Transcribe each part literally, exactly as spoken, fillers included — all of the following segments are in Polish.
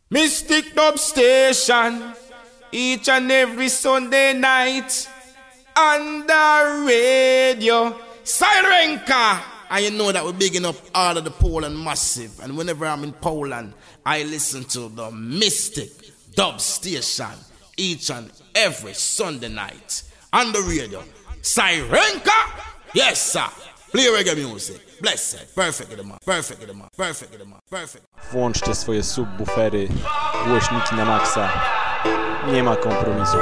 Mystic Dub Station, each and every Sunday night, on the radio, Sirenka. And you know that we're bigging up all of the Poland massive. And whenever I'm in Poland, I listen to the Mystic Dub Station, each and every Sunday night, on the radio, Sirenka. Yes, sir. Play reggae music. Blessed. Perfect in the man. Perfect in the man. Perfect in the man. Perfect. Włączcie swoje subwoofery, głośniki na maksa. Nie ma kompromisów.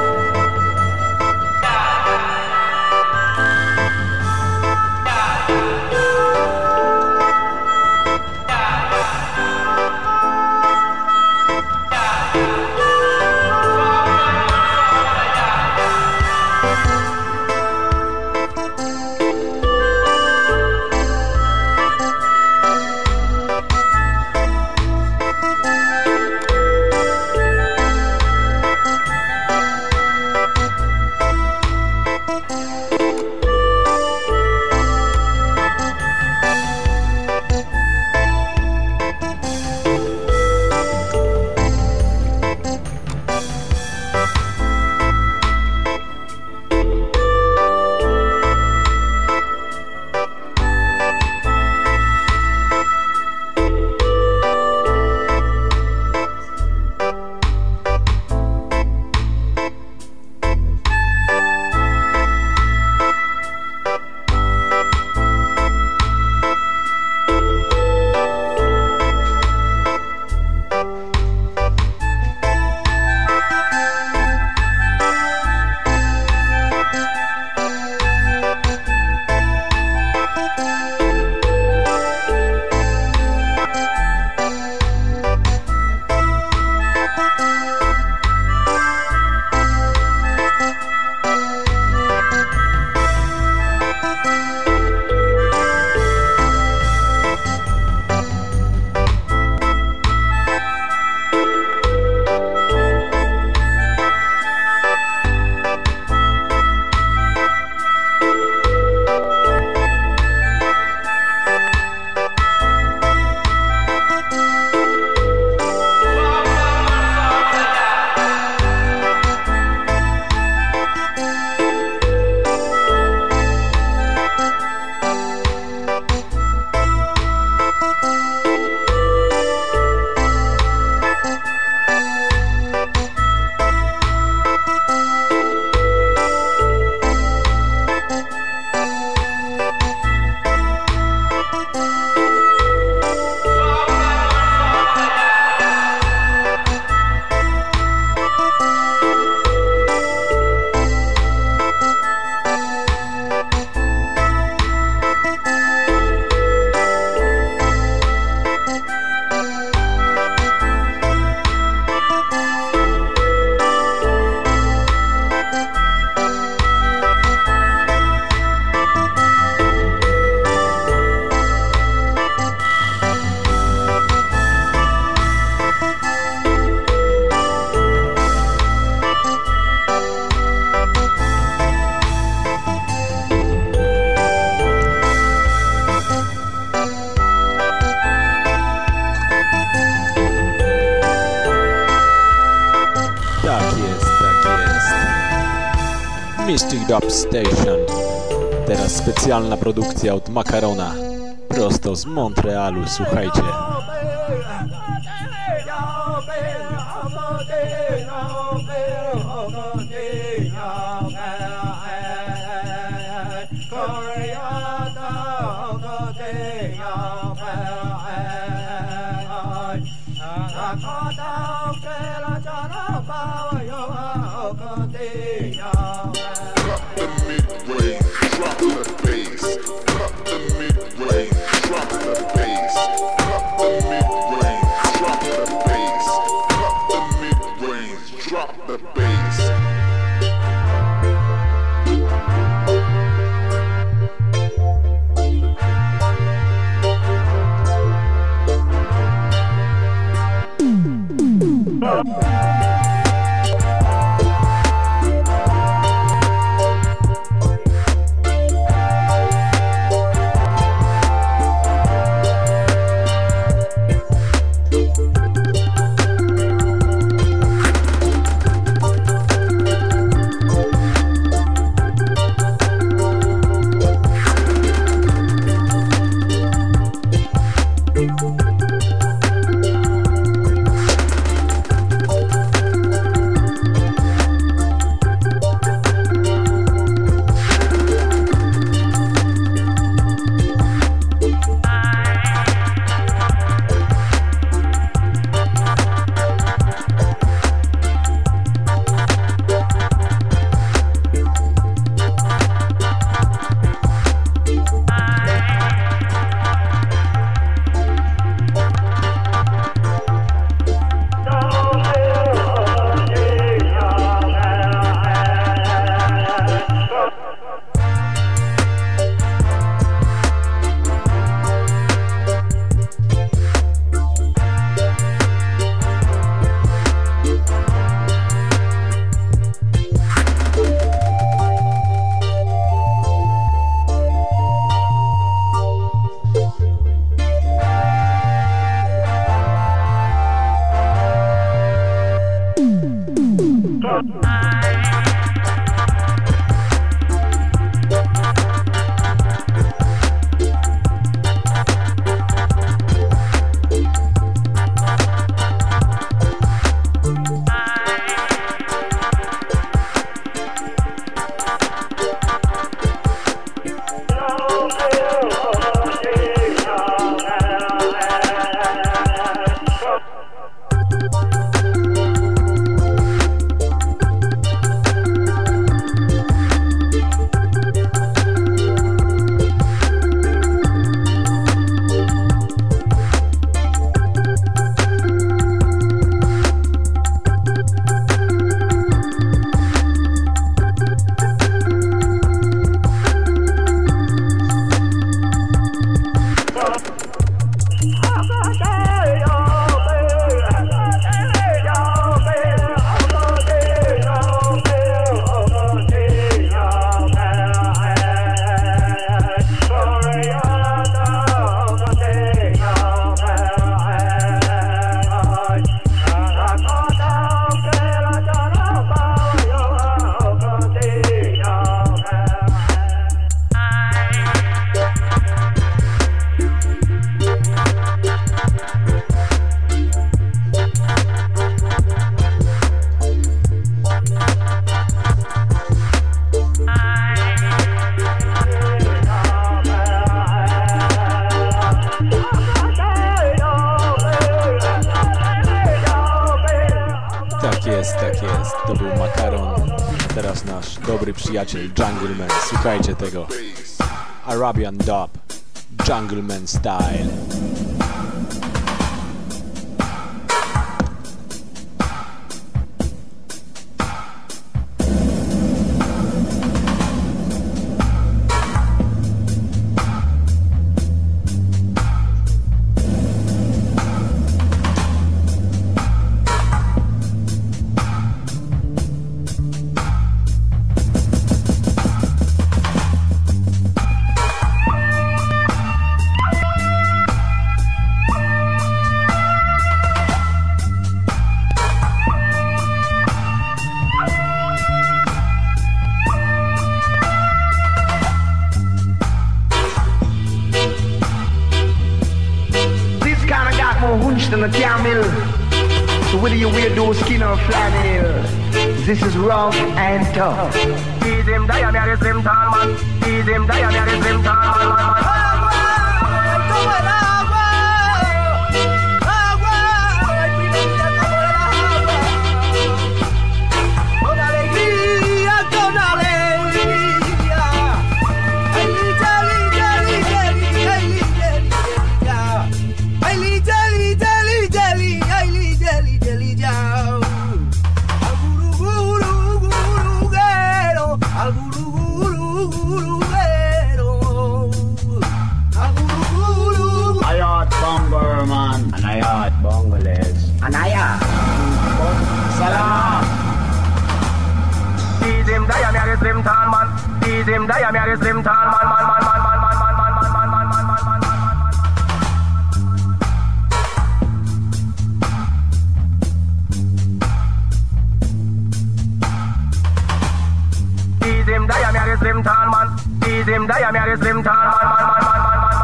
Mystic Dub Station. Teraz specjalna produkcja od Makarona. Prosto z Montrealu, słuchajcie. Przyjaciel Jungleman, słuchajcie tego. Arabian Dub, Jungleman Style. This is rough and tough. See them diameter, them tall man. See them diameter, them tall man. Slim tall man, see them diameter, slim tall man, man, man, man, man, man, man, man, man, man, man, man, man, man, man. See them diameter, slim tall man, see them diameter, slim tall man, man, man, man, man, man, man, man, man, man, man, man, man.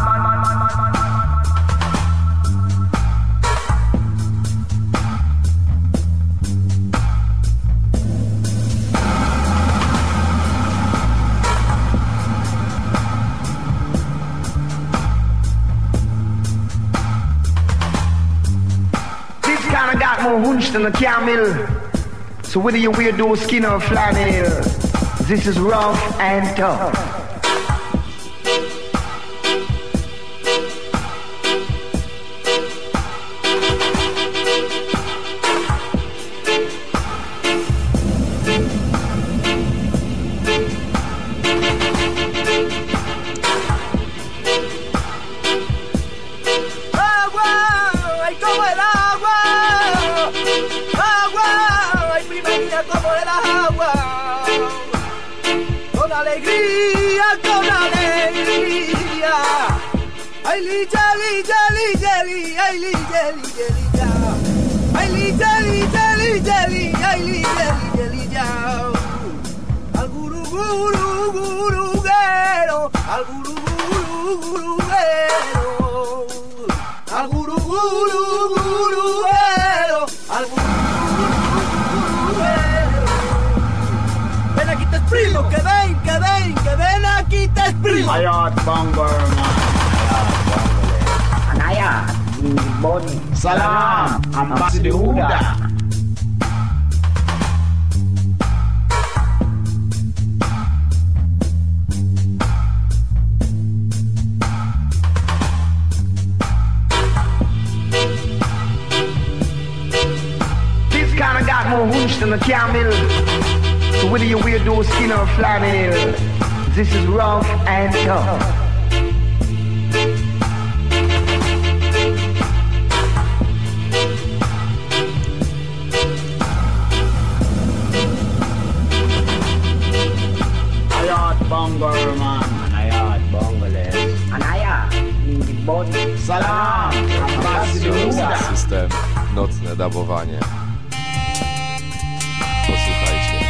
Got more hunch than a camel. So whether you wear those skin or flannel, this is rough and tough. Jelly, jelly, jelly, jelly, jelly, jelly, jelly, jelly. Scream! Ayat Bangor, man. Anaya, Bon, Salam, Ambassador Huda. this kind of got more whoosh than a camel. So whether you wear those skin or flannel, this is rough and tough. Ayat Bangor, man. Ayat Bangores. Anaya, Bon, Salam, Ambassador Huda. System, nocne dabowanie. Posłuchajcie.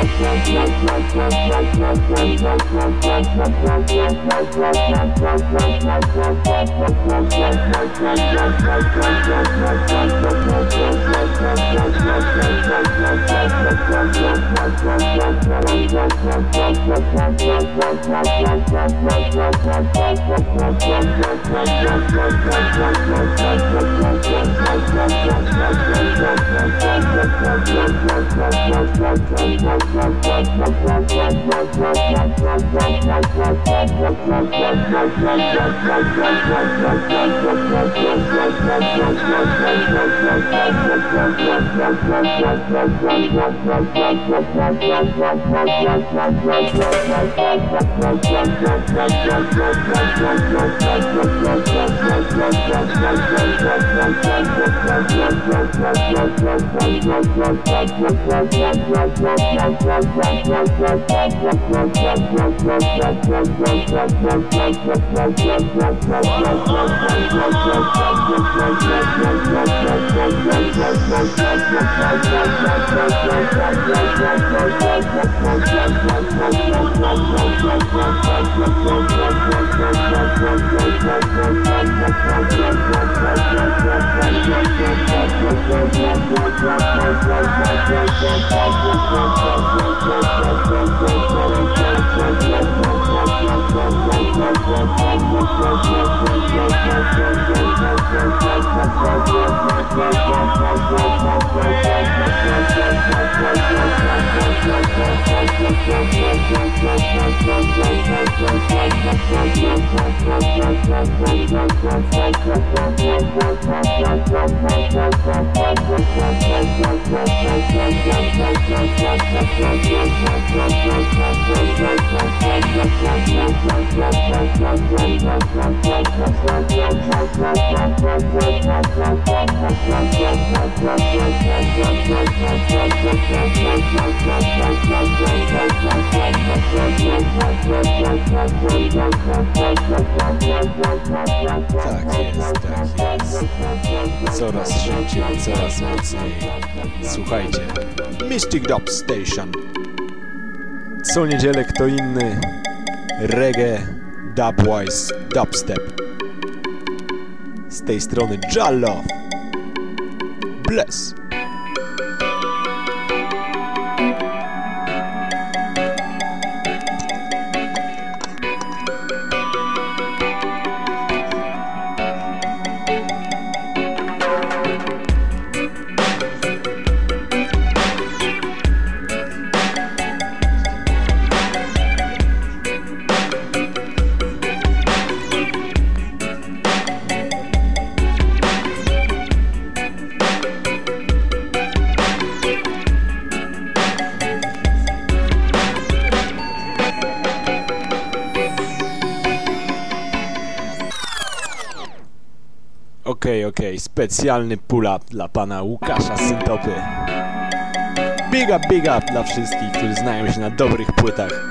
Tak jest, tak jest. Coraz szybciej, coraz mocniej. Słuchajcie, Mystic Dub Station. Co niedzielę kto inny. Reggae, dubwise, dubstep. Z tej strony Jallo. Bless. Okej, okay, okej, okay. Specjalny pull-up dla pana Łukasza Syntopy. Big up, big up dla wszystkich, którzy znają się na dobrych płytach.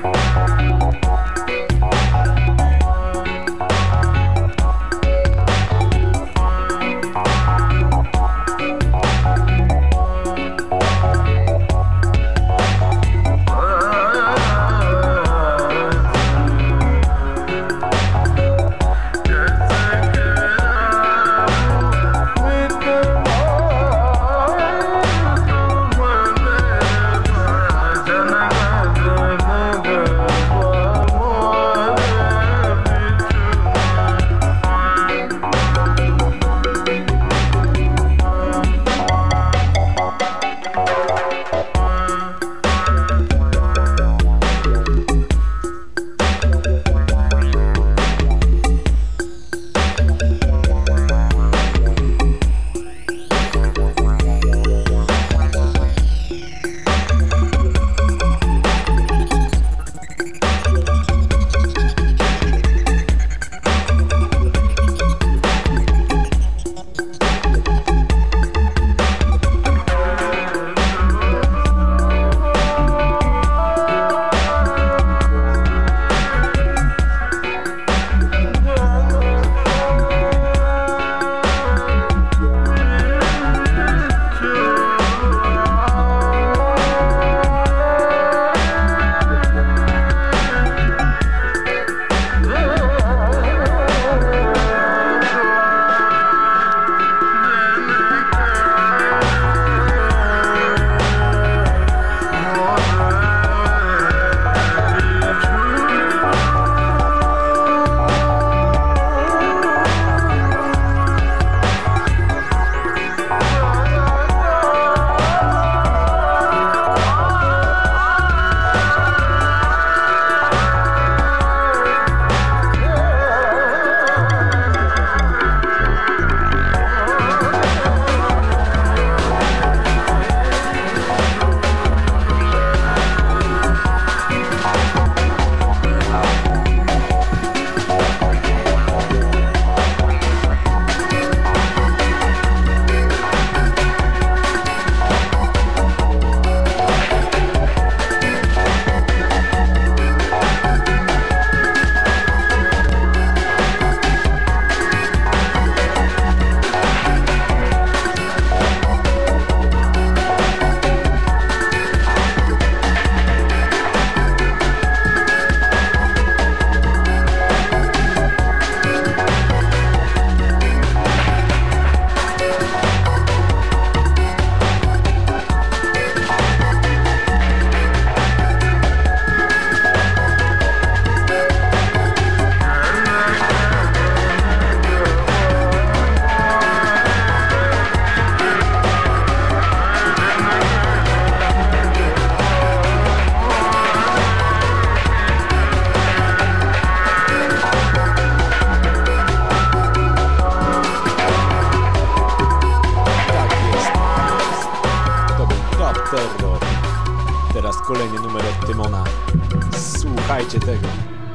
Słuchajcie tego.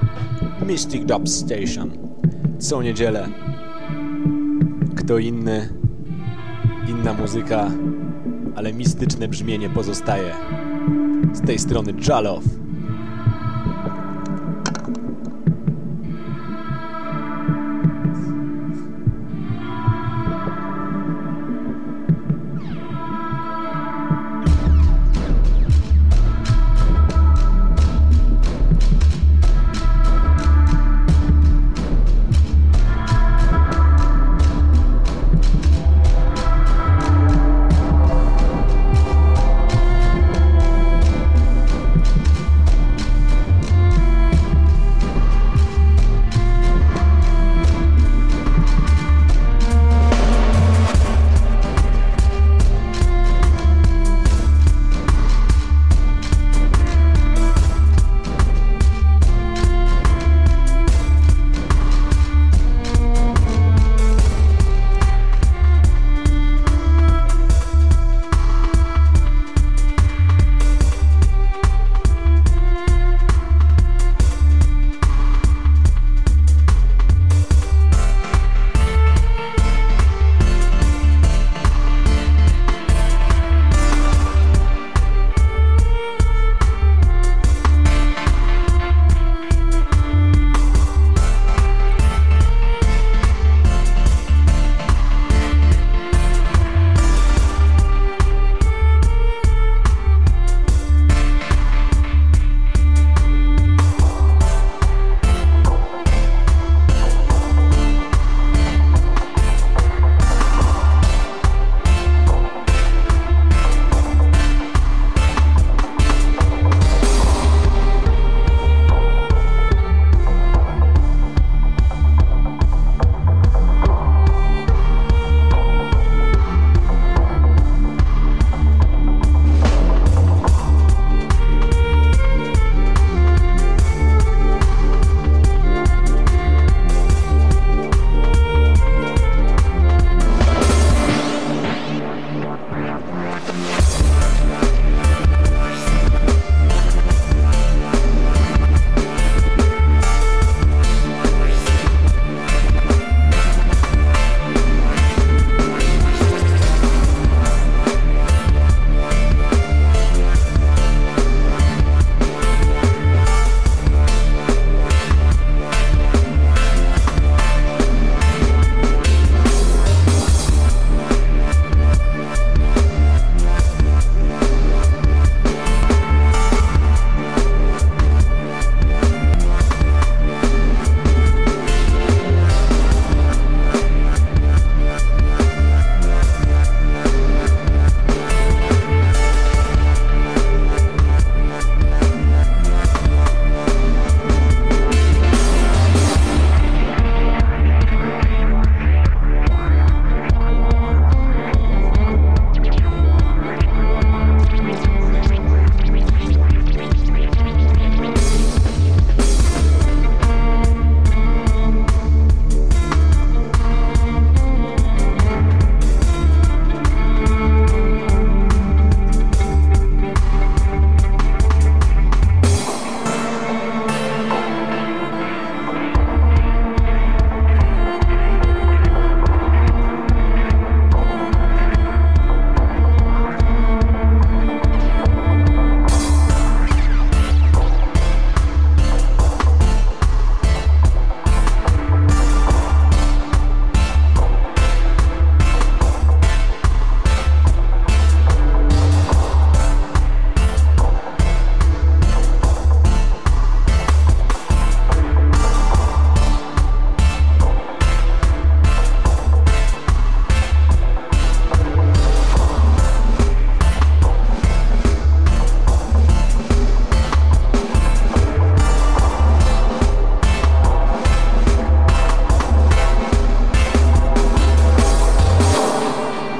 Mystic Dub Station. Co niedzielę. Kto inny, inna muzyka, ale mistyczne brzmienie pozostaje. Z tej strony Jalof.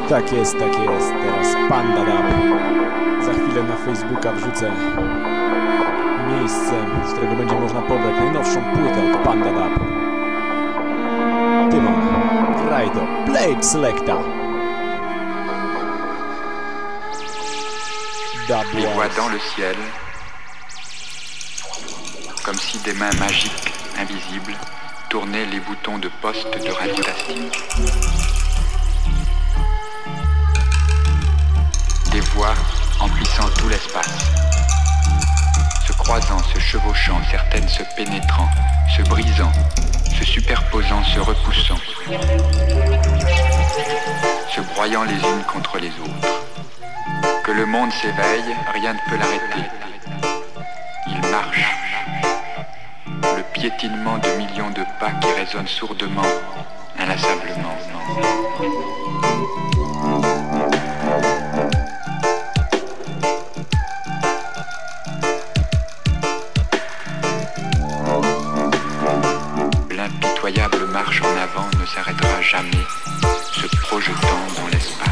Tak jest, tak jest. Teraz Panda Dub. Za chwilę na Facebooka wrzucę miejsce, z którego będzie można pobrać najnowszą płytę od Panda Dub. Tymon, graj to. Blade Selecta. Les voix dans le ciel, comme si des mains magiques, invisibles, tournaient les boutons de poste de radio statique. Des voix emplissant tout l'espace, se croisant, se chevauchant, certaines se pénétrant, se brisant, se superposant, se repoussant, se broyant les unes contre les autres. Que le monde s'éveille, rien ne peut l'arrêter. Il marche. Le piétinement de millions de pas qui résonnent sourdement, inlassablement. L'impitoyable marche en avant ne s'arrêtera jamais, se projetant dans l'espace.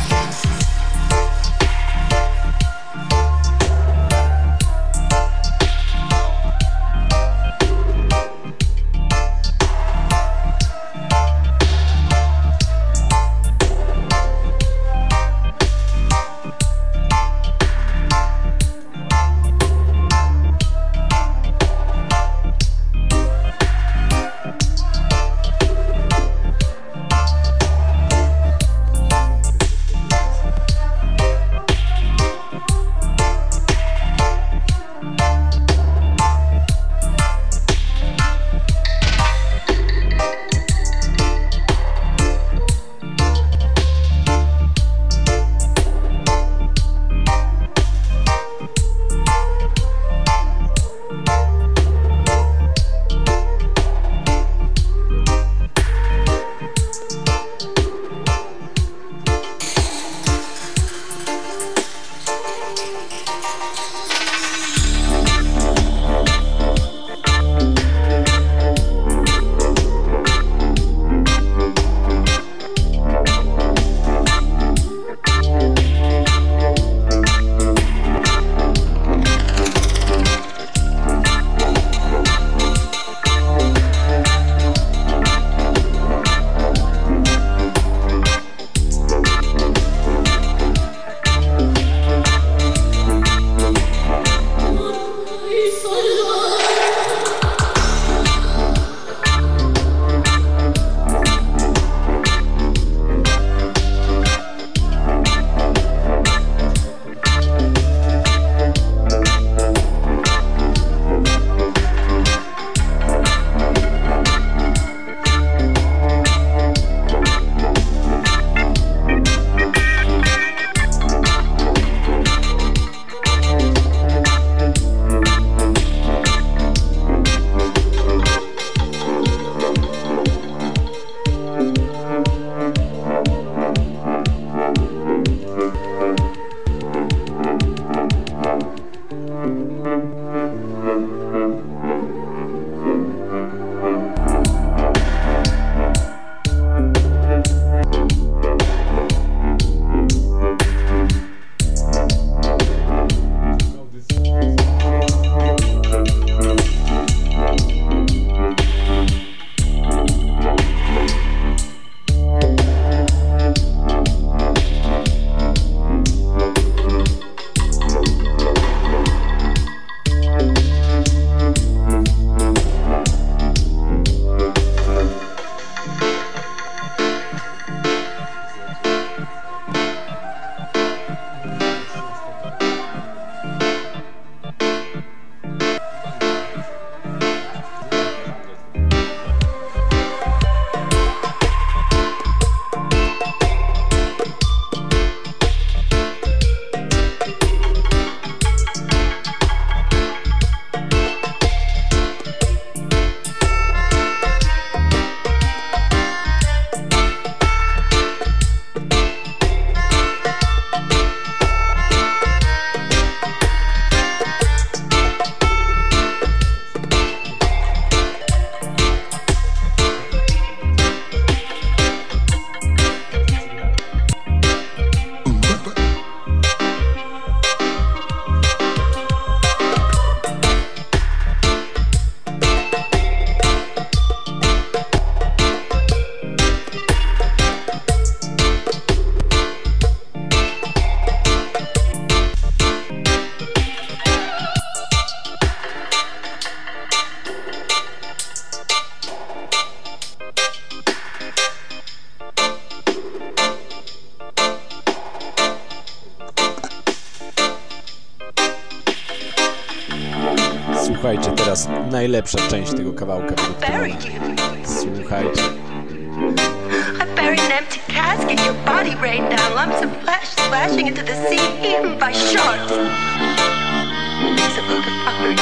teraz najlepsza część tego kawałka. Słuchajcie. I buried an empty casket, your body rained down, lumps of flesh splashing into the sea, eaten by sharks. It's a motherfucker.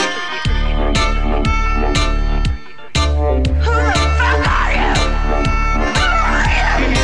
Who the fuck are you? Who are you?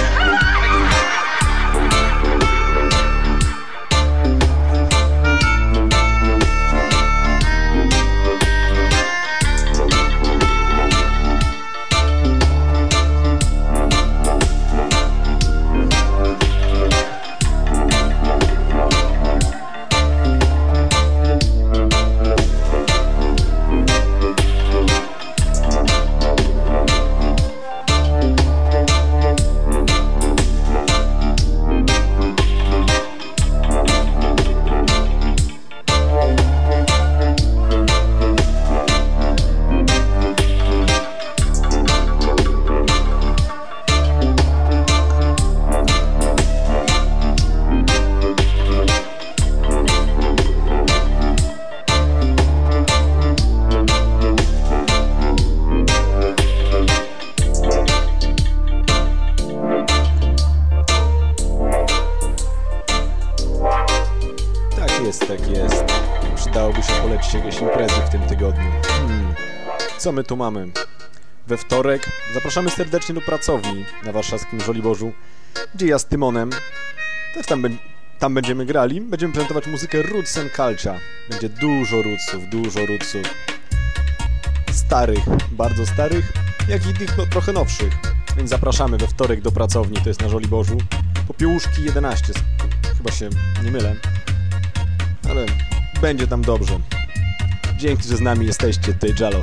Co my tu mamy? We wtorek zapraszamy serdecznie do pracowni na warszawskim Żoliborzu, gdzie ja z Tymonem też tam, be tam będziemy grali. Będziemy prezentować muzykę Roots and Culture. Będzie dużo rootsów, dużo rootsów. Starych, bardzo starych, jak i tych no, trochę nowszych. Więc zapraszamy we wtorek do pracowni, to jest na Żoliborzu. Popiełuszki jedenaście, chyba się nie mylę. Ale będzie tam dobrze. Dzięki, że z nami jesteście, ty Jalo.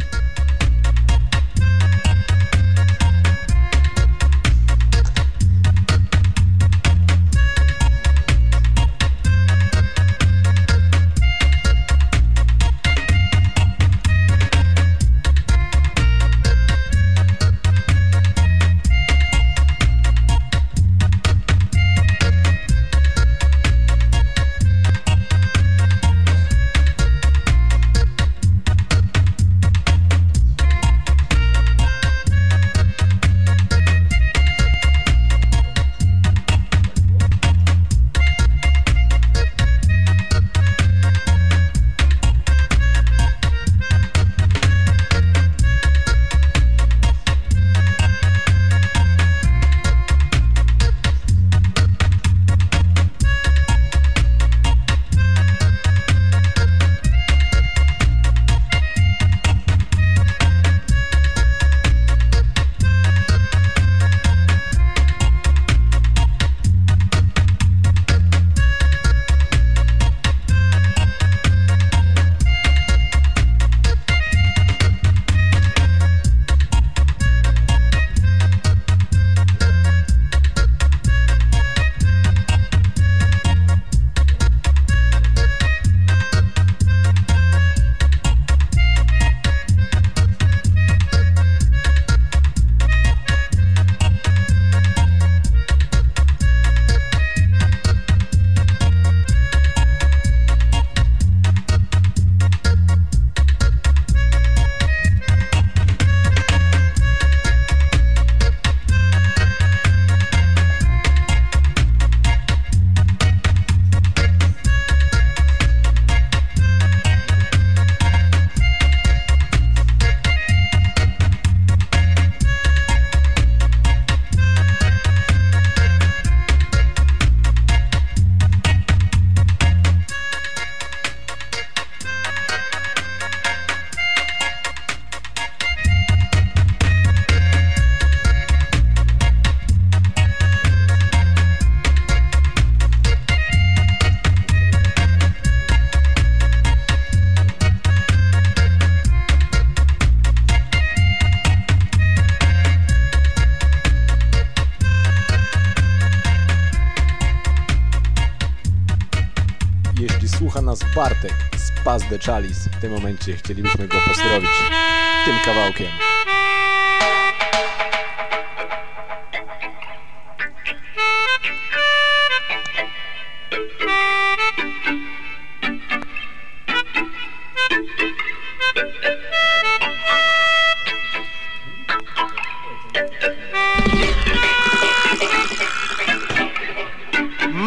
Słucha nas Bartek z Pass the Chalice. W tym momencie chcielibyśmy go pozdrowić tym kawałkiem.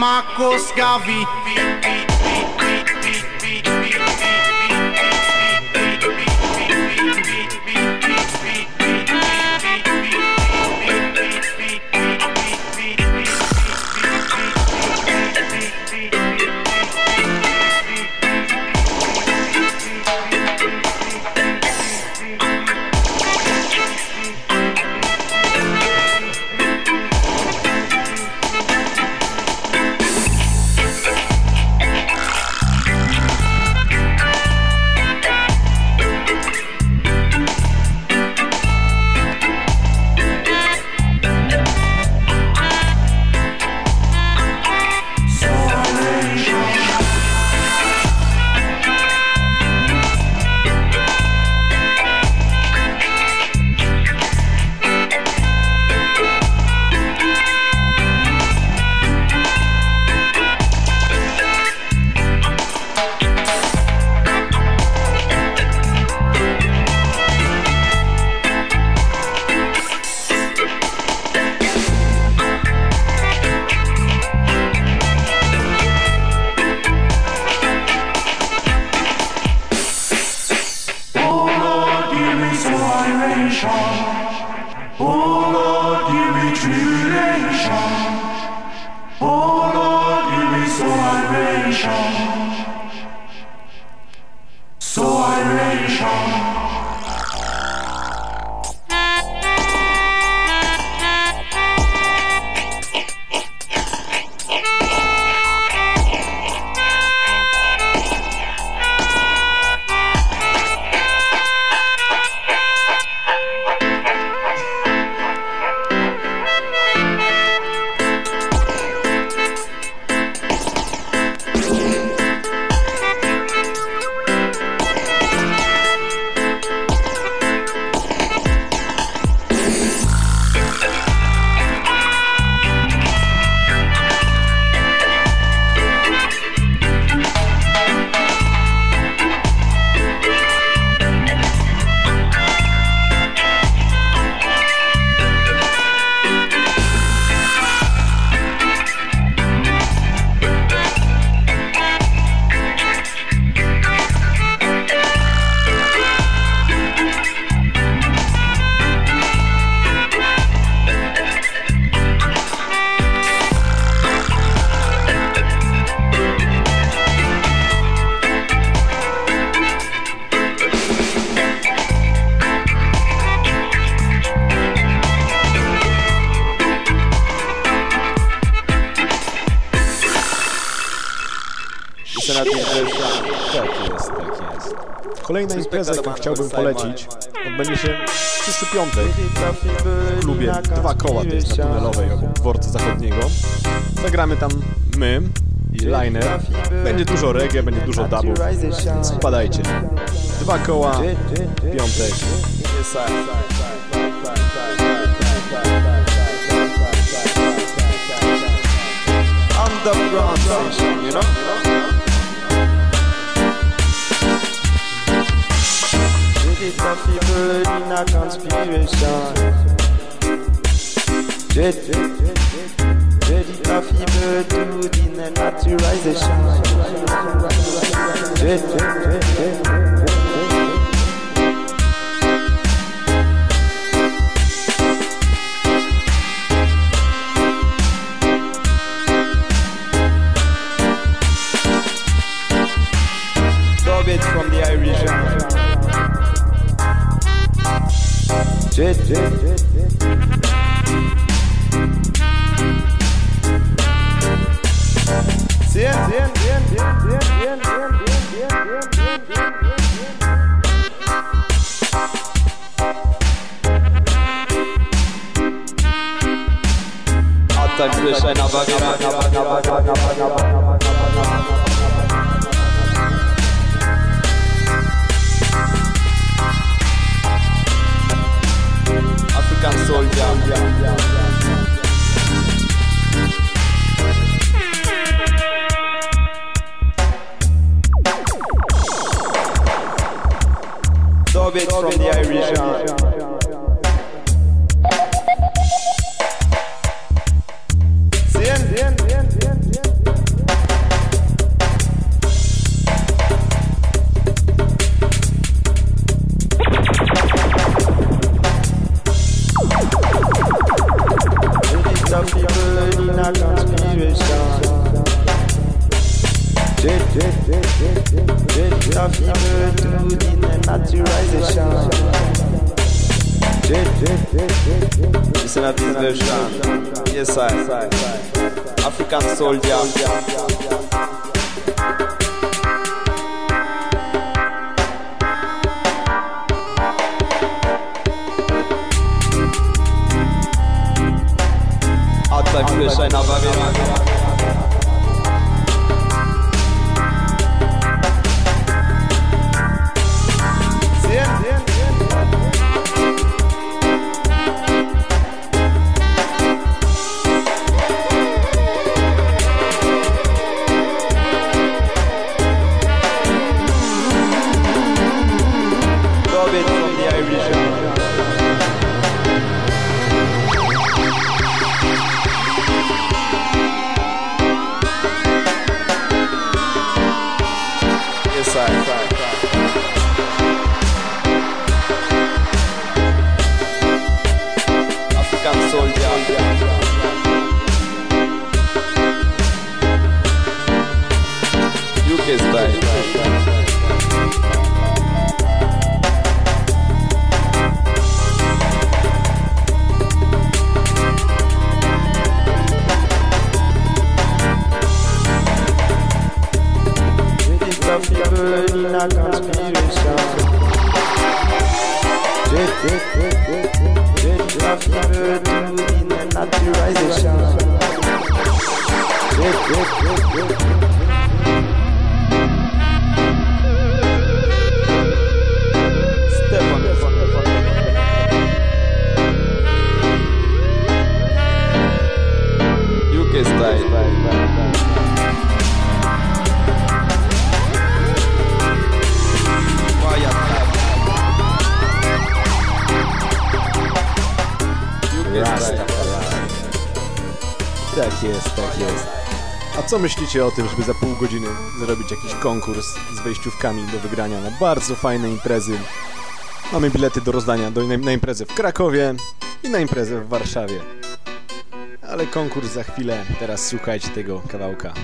Marcus Garvey. Kolejna impreza, jaką chciałbym polecić, odbędzie się w przyszły piątek w klubie Dwa Koła, to jest na Tunelowej obok Dworca Zachodniego. Zagramy tam my i Liner. Będzie dużo reggae, będzie dużo dubów, więc wpadajcie. Dwa Koła, piątek. Underground station, you know? It's a people in a conspiration. Jet, ready for people to denaturalization. Jet, Garbage from the Irish. Jet, jet, jet, jet. Bien, bien, bien, bien, bien, bien, bien, bien, bien, bien, bien, African soldier. Soviet from the Irish. Zien, zien, zien, zien, zien. of people to the naturalization. Listen to this version. Yes, I. African soldier. Outside fresh and have a bit. Tak jest, tak jest. A co myślicie o tym, żeby za pół godziny zrobić jakiś konkurs z wejściówkami do wygrania na bardzo fajne imprezy? Mamy bilety do rozdania do, na, na imprezę w Krakowie i na imprezę w Warszawie. Ale konkurs za chwilę, teraz słuchajcie tego kawałka.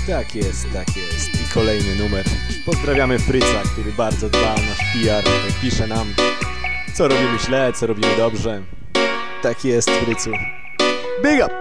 Tak jest, tak jest. I kolejny numer. Pozdrawiamy Fryca, który bardzo dba o nasz P R. Pisze nam, co robimy źle, co robimy dobrze. Tak jest, Frycu. Big up!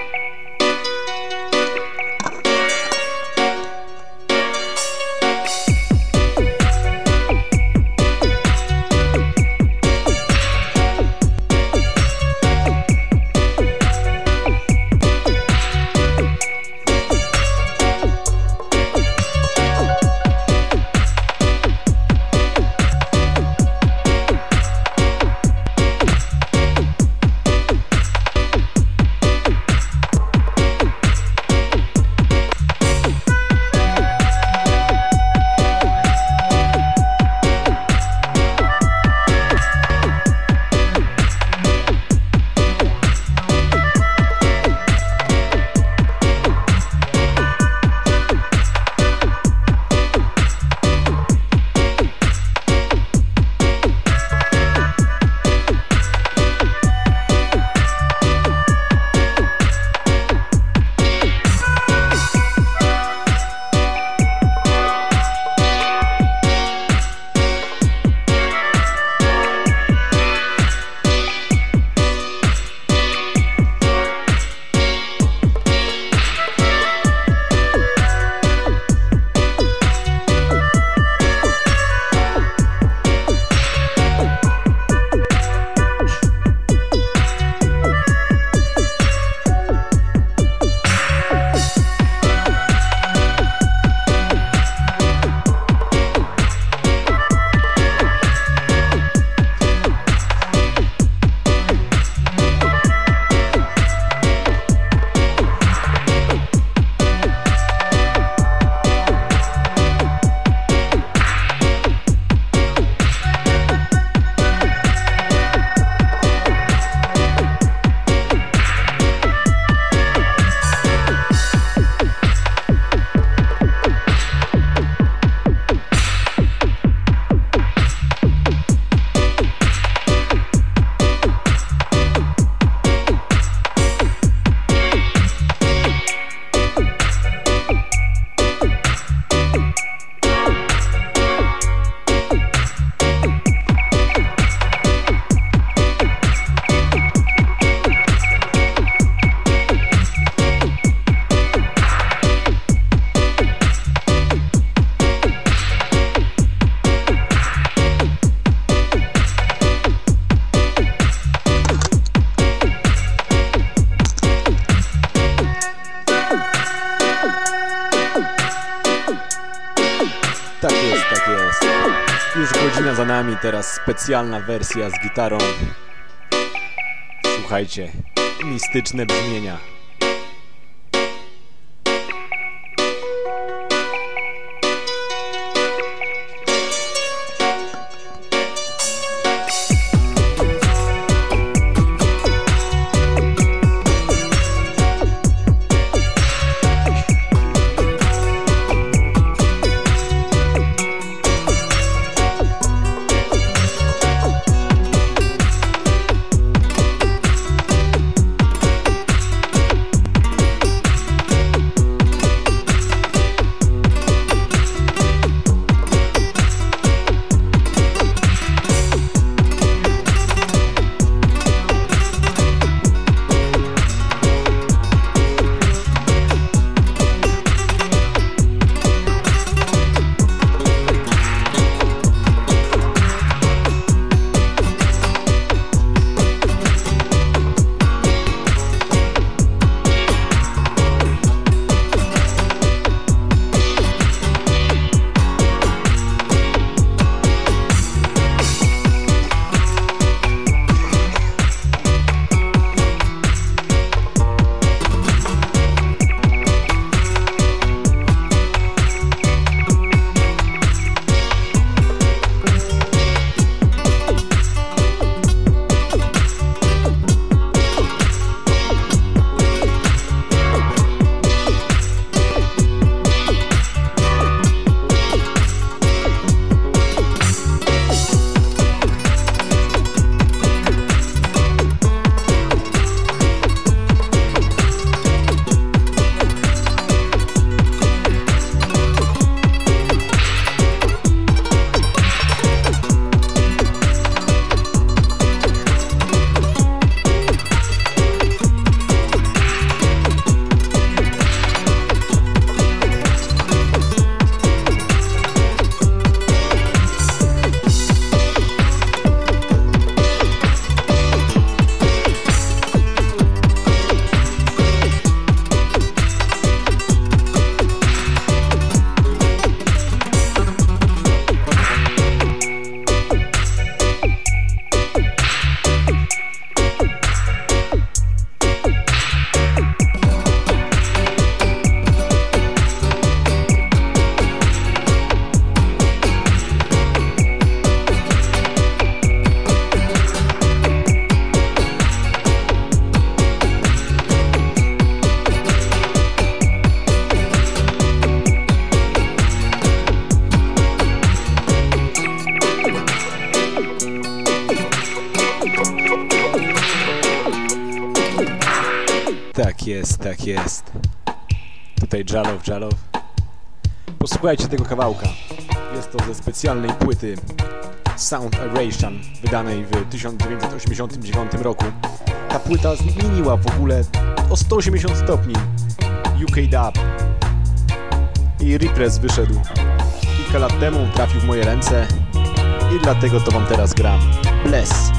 Za nami teraz specjalna wersja z gitarą. Słuchajcie, mistyczne brzmienia. tak jest. Tutaj Jalow, Jalow. Posłuchajcie tego kawałka. Jest to ze specjalnej płyty Sound Aeration, wydanej w tysiąc dziewięćset osiemdziesiątym dziewiątym roku. Ta płyta zmieniła w ogóle o sto osiemdziesiąt stopni U K dub. I Repress wyszedł kilka lat temu, trafił w moje ręce i dlatego to wam teraz gram. Bless.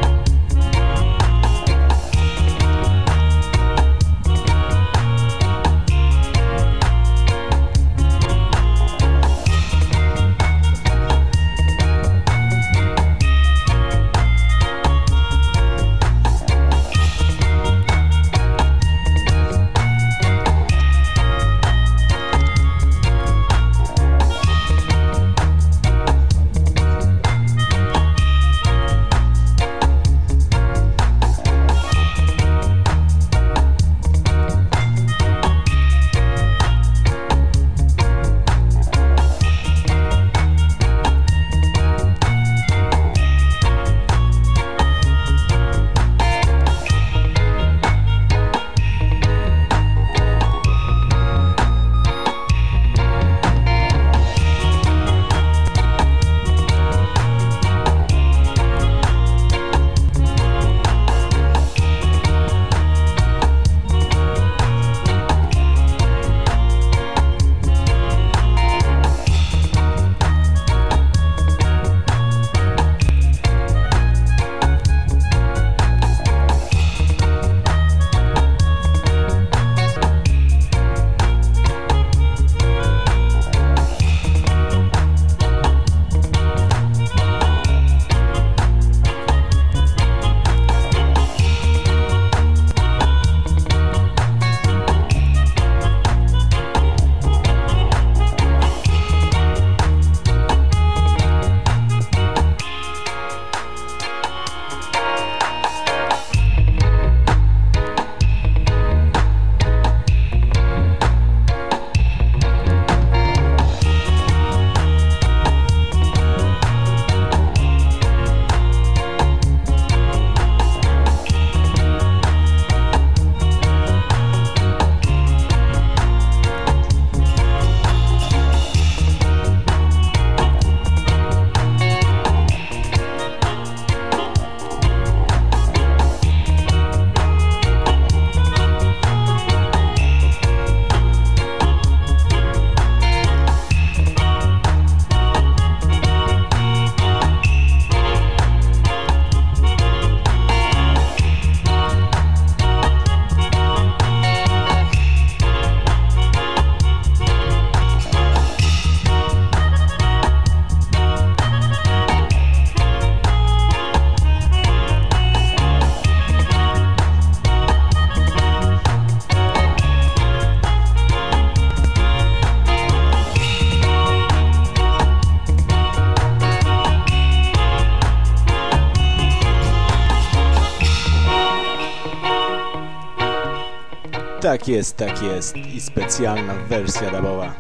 Tak jest, tak jest. I specjalna wersja dubowa.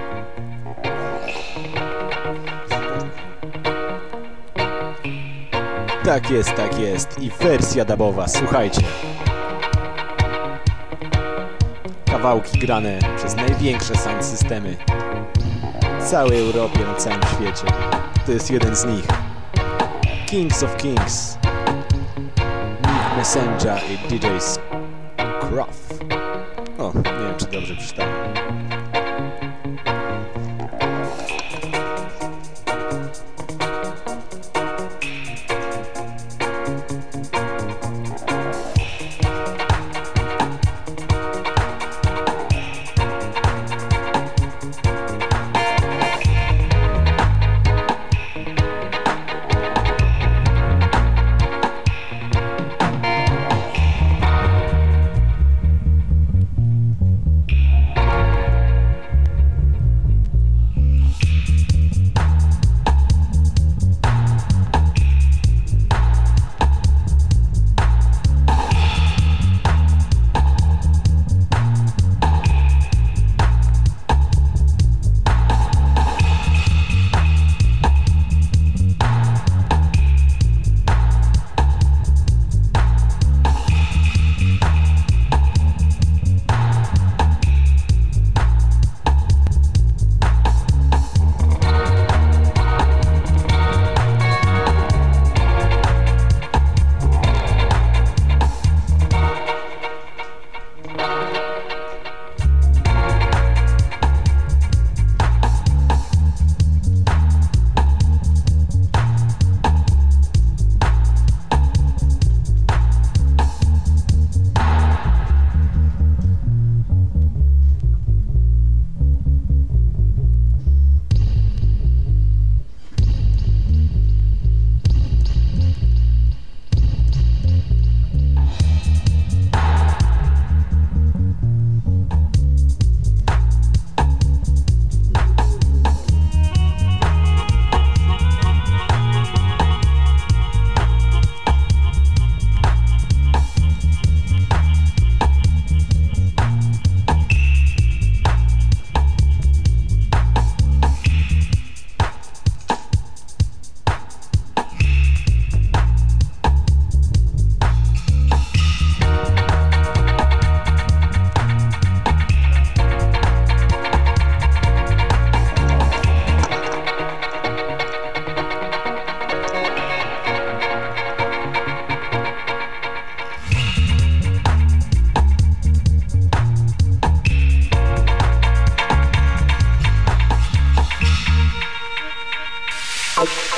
Tak jest, tak jest. I wersja dubowa. Słuchajcie. Kawałki grane przez największe sound systemy w całej Europie, na całym świecie. To jest jeden z nich. Kings of Kings. Nick Messenger i D J Scruff. O, nie wiem, czy dobrze przeczytałem.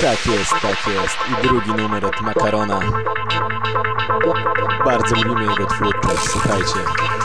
Tak jest, tak jest. I drugi numer od Makarona. Bardzo lubimy jego twórczość, słuchajcie.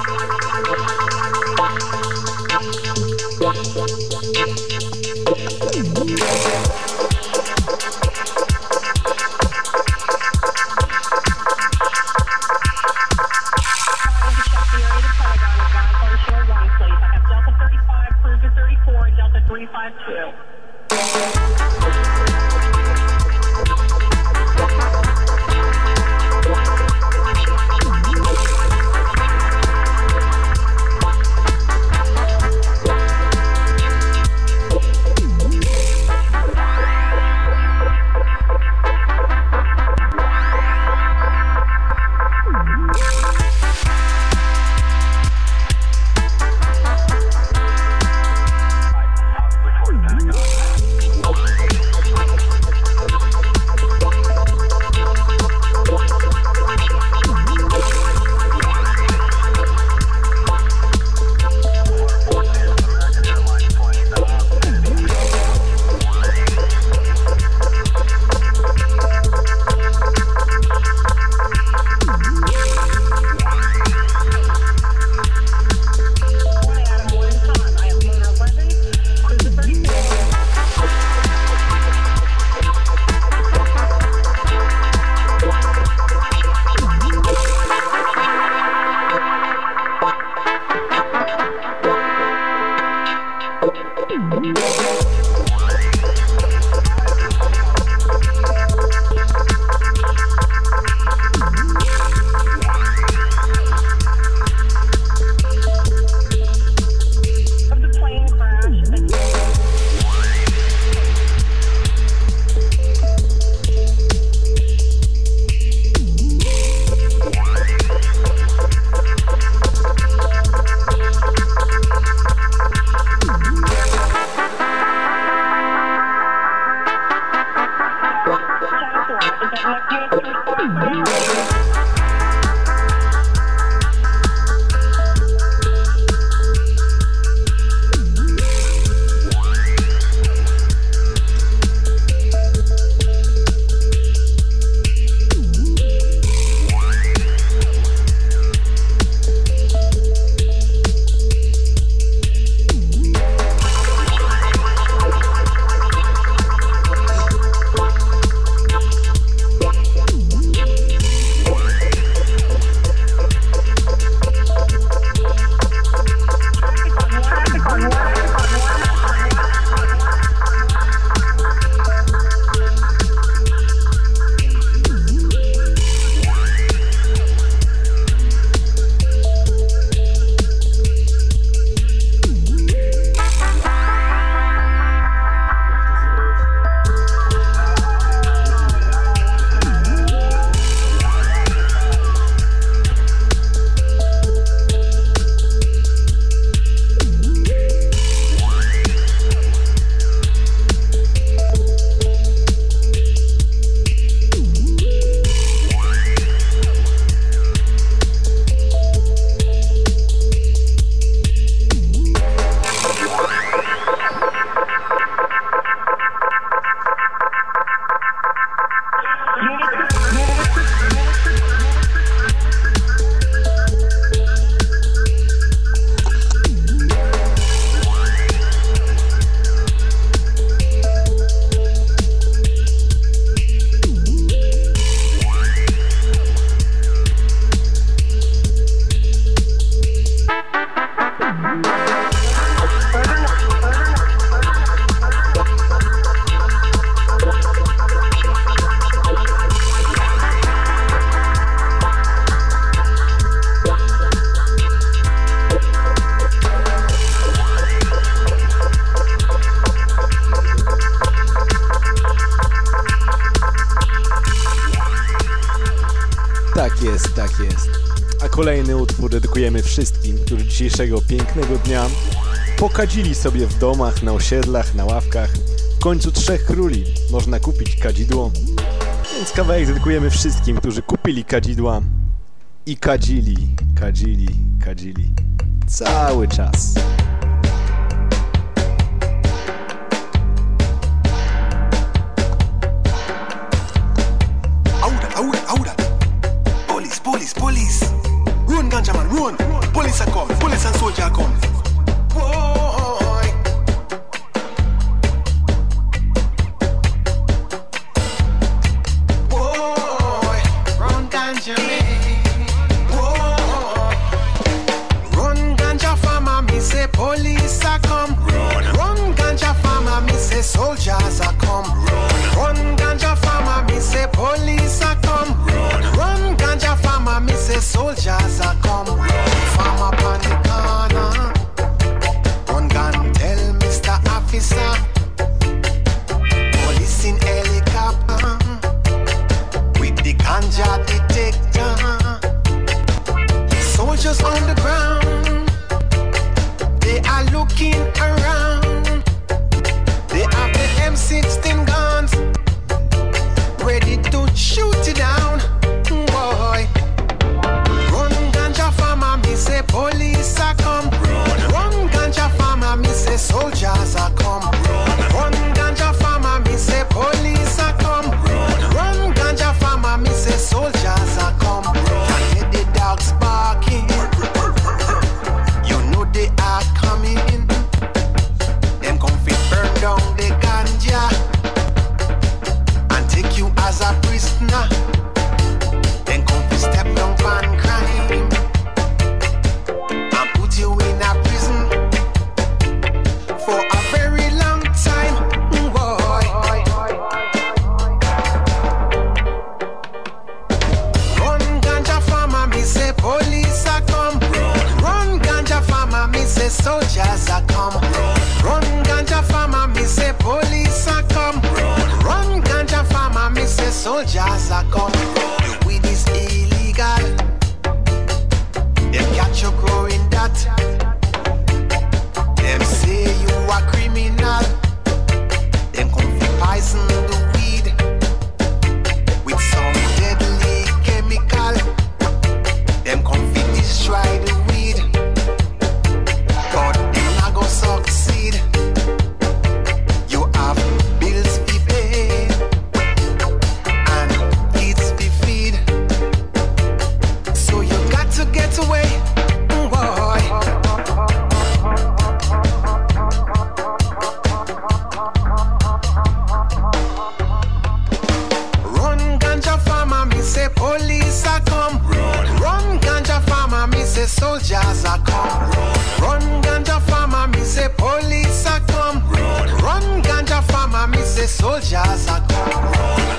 Kolejny utwór dedykujemy wszystkim, którzy dzisiejszego pięknego dnia pokadzili sobie w domach, na osiedlach, na ławkach. W końcu Trzech Króli można kupić kadzidło, więc kawałek dedykujemy wszystkim, którzy kupili kadzidła i kadzili, kadzili, kadzili cały czas. soldier come. Boy. Boy. Run ganja me. Boy. Run ganja farmer, me say police a come. Run. Run ganja farmer, me say soldiers a come. Run. Run ganja farmer, me say police a come. Run. Run ganja farmer, me say soldiers a come. Run. Farmer on the corner. Run gun tell Mister Officer. Police in helicopter with the ganja detector. Soldiers on the ground, they are looking around. They have the M sixteen guns, ready to shoot it down. Boy, run ganja farmer, me say police a come. Run, run ganja farmer, me say soldiers a come. Run, run ganja farmer, me say police a come. Run, run ganja farmer, me say soldiers a come. Run, hear the dogs barking. You know they are coming. Them come fit burn down the ganja and take you as a prisoner. Then come fit step down pan crime and put you in a prison for a very long time, boy. Run ganja farmer, me say police a come. Run ganja farmer, me say soldiers a come. Run ganja farmer, me say police a come. Run ganja farmer, me say soldiers a come. The weed is illegal. Them catch you growing that. Them say you are criminal. Them come fi poison the weed with some deadly chemical. Them come fi destroy the weed, but them not go succeed. You have bills fi pay and kids fi feed, so you got to get away, boy. Run ganja farmer, me say police a come. Run, run ganja farmer, me say soldiers a come. Run, run ganja farmer, me say police a come. Run, run ganja farmer, me say soldiers a come. Run.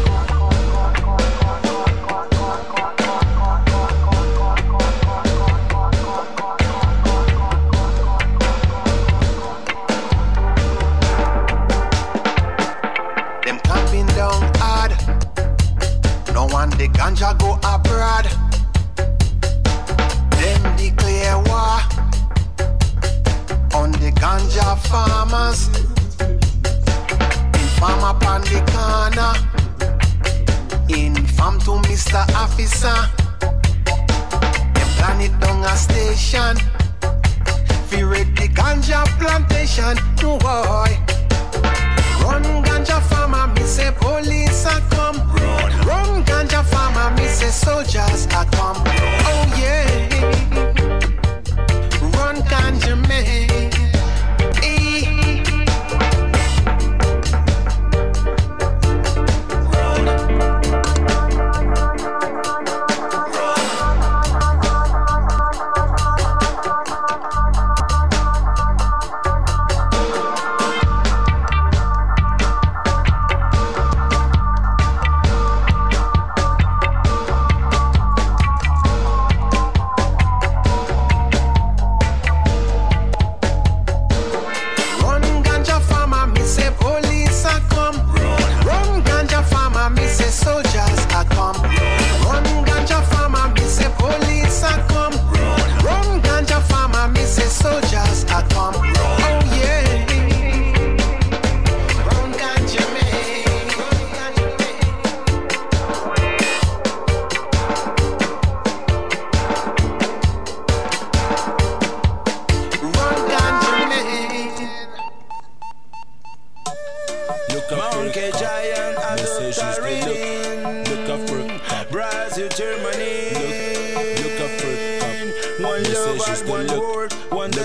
Them clamping down hard. No one the ganja go abroad. Them declare war on the ganja farmers. Inform upon the corner. Inform to Mister Officer. Them plan it down a station. Fi raid the ganja plantation. Boy. Run ganja farmer, me say police a come. Run, run ganja farmer, me say soldiers a come. Oh yeah, run ganja man.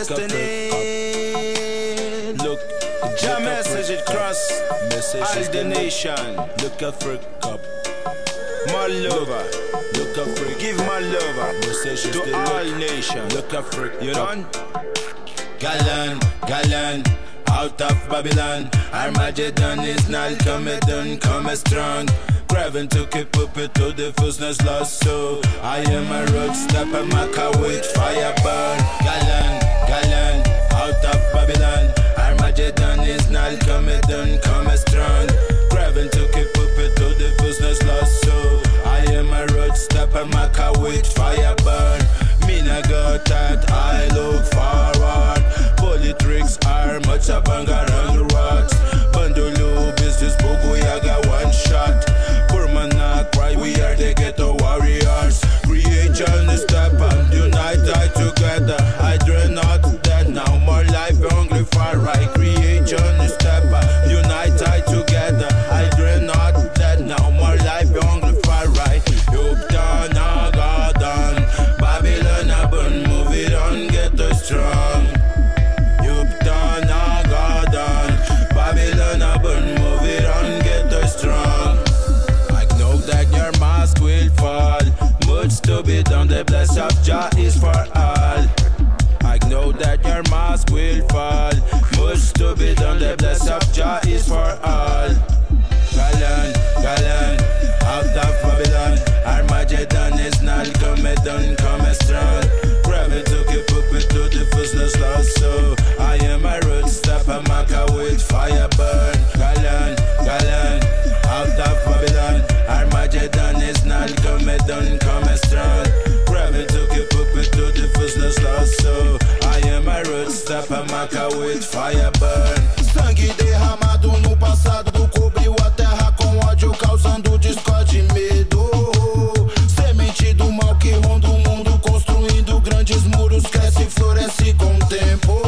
destiny. Look, Jah message it cross all the nation. Look Africa, my lover. Look Africa, give my lover to all nations. Look Africa, you know. Galan, Galan, out of Babylon. Armageddon is not coming done, coming strong. Craving to keep up it to the fullness lost. So I am a road stopper, maca with fire burn. Galan, Galan, out of Babylon. Armageddon is not coming done, coming strong. Craving to keep up it to the fullness lost. So I am a road stopper, maca with fire burn. Me na go that I look forward. Bullet tricks are much a banger on the rocks. Bandolo business book, we I got one shot. Burma not cry, we are the ghetto warriors. Creation is step and unite I together. I dread not that now, more life hungry far right. Creation is step and unite I together. I dread not that now, more life hungry far right. You've done a God done. Babylon a burn, move it on, get us strong. You've done a God done. Babylon a burn, move it on, get us strong. I know that your mask will fall. Much to be done, the bless of Jah is for all. I know that your mask will fall. Much to be done, the bless of Jah is for all. Galan, Galan, out of Babylon. Armageddon is not coming done, coming strong. Craving to keep up it to the fullness lost. So I am a road stopper, maca with fire burn. Galan, Galan, out of Babylon. Armageddon is not coming done, coming strong. Craving to keep up it to the fullness lost. So I am a road stopper, maca with fire burn. Sangue derramado no passado cobriu a terra com ódio, causando discórdia e medo. Semente do mal que ronda o mundo, construindo grandes muros, cresce e floresce com o tempo.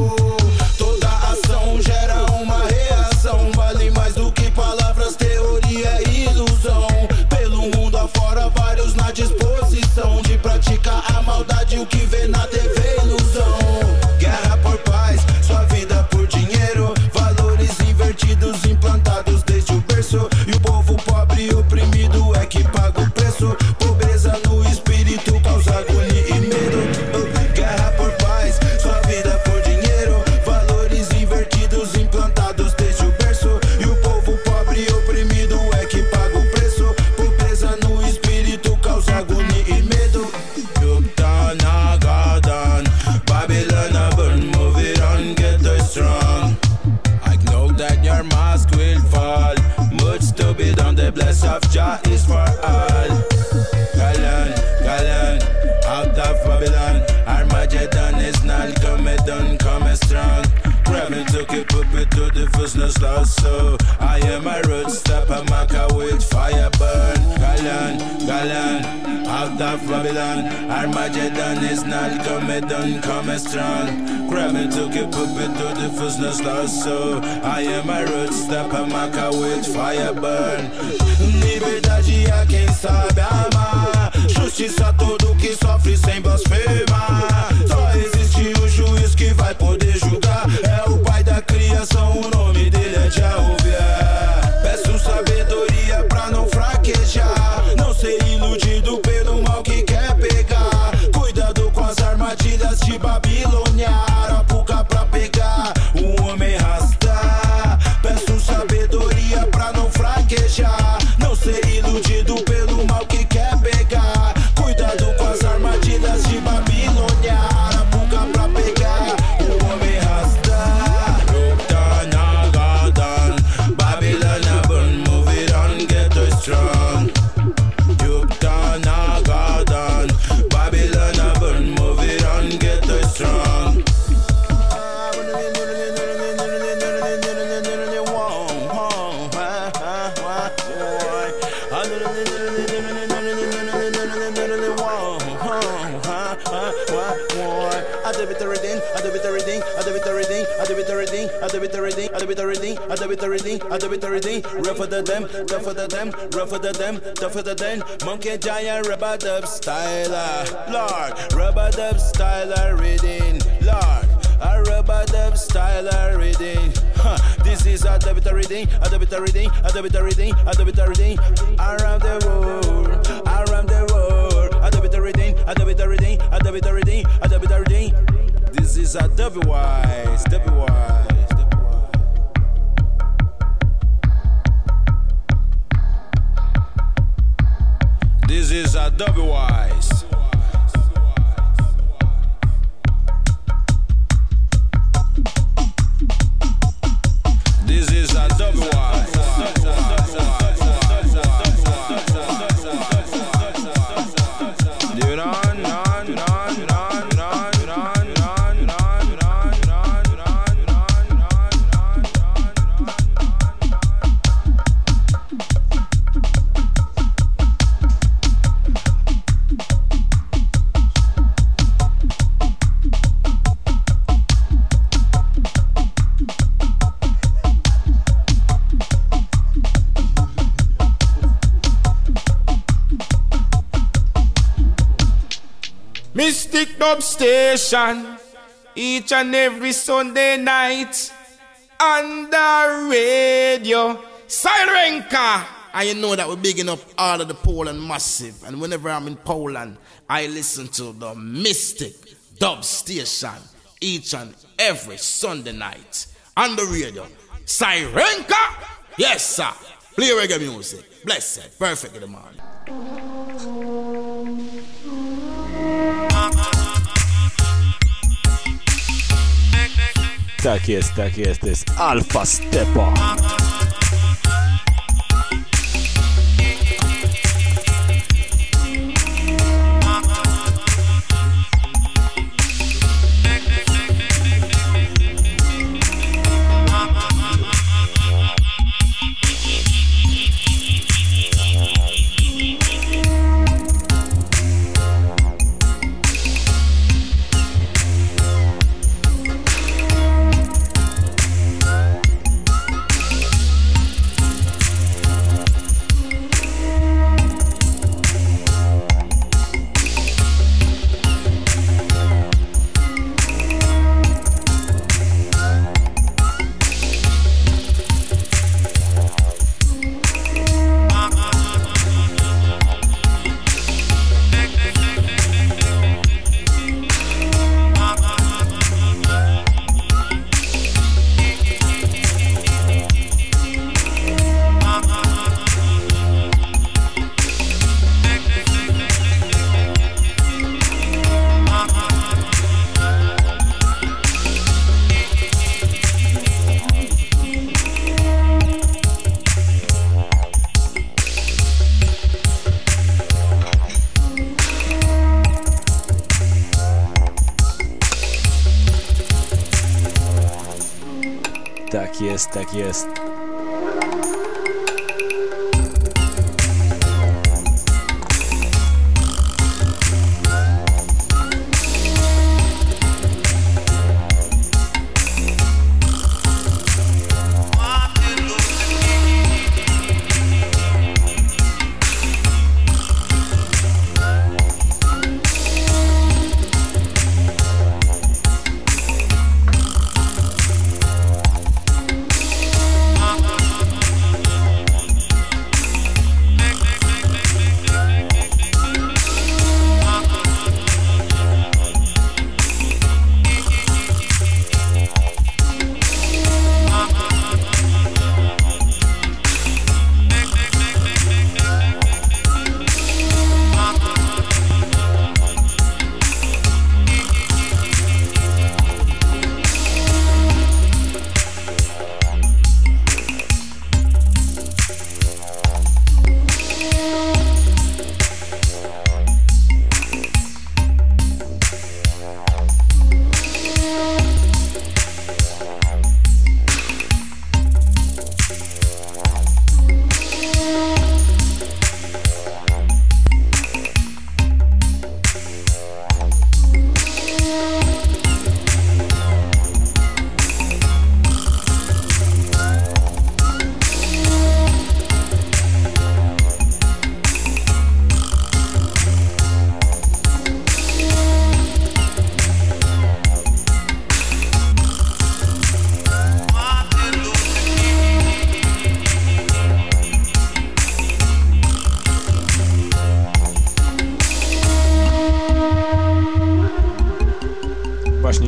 Toda ação gera uma reação, vale mais do que palavras, teoria e ilusão. Pelo mundo afora, vários na disposição de praticar a maldade, o que vê na T V ilusão. Guerra por paz, sua vida por dinheiro, valores invertidos implantados desde o berço. E o povo pobre e oprimido é que paga o preço. Pobreza no espírito causa agonia e medo. Guerra por paz, sua vida por dinheiro, valores invertidos implantados desde o berço. E o povo pobre e oprimido é que paga o preço. Pobreza no espírito causa agonia e medo. You've done a God done. Babylon a burn, move it on, get us strong. I know that your mask will fall. Much to be done, the bless of Jah is for all. Galan, Galan, out of Babylon. Armageddon is not coming done, coming strong. Craving to keep up it to the fullness lost. So I am a road stopper, maca with fire burn. Galan, Galan, out of Babylon. Armageddon is not coming done, coming strong. Craving to keep up it to the fullness lost. So I am a road stopper, maca with fire burn. Liberdade a quem sabe amar, justiça a todo que sofre sem blasfemar. Só existe o juiz que vai poder julgar. É o pai da criação, o nome dele é Jeová. Peço sabedoria pra não fraquejar, não ser iludido pelo mal que quer pegar. Cuidado com as armadilhas de Babilônia, arapuca pra pegar o homem rasta. Peço sabedoria pra não fraquejar, não ser iludido pelo mal que quer pegar. Cuidado com as armadilhas de Babilônia, arapuca pra pegar o homem rasta. You've done a God done. Babylon a burn, move it on, get us strong. You've done a God done. Babylon a burn, move it on, get us strong. I do it everything, I do it everything, I do it everything, I do it everything, I do it everything, I do it everything, I do it everything, I do it everything. Rougher than them, tougher than them, rougher than them, tougher than them. Monkey giant rubber dub styler, Lord, rubber dub styler reading, Lord. is a dub it everything, a dub it everything, a dub it everything, a dub it everything. Around the world, around the world, a dub it everything, a dub it everything, a dub it everything, a dub it everything. This is a dubby wise, dubby wise, dubby wise. This is a dubby wise. This is a dubby wise. Mystic Dub Station, each and every Sunday night, on the radio, Sirenka. And you know that we're bigging up all of the Poland massive. And whenever I'm in Poland, I listen to the Mystic Dub Station, each and every Sunday night, on the radio, Sirenka. Yes, sir. Play reggae music. Blessed. Perfect in the morning. Tak jest, tak jest, to jest Alpha Stepa. Tak jest, tak jest.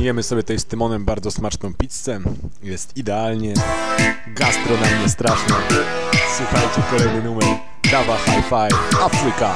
Jemy sobie tutaj z Tymonem bardzo smaczną pizzę. Jest idealnie. Gastro na mnie straszne. Słuchajcie, kolejny numer. Dawa Hi-Fi Afryka.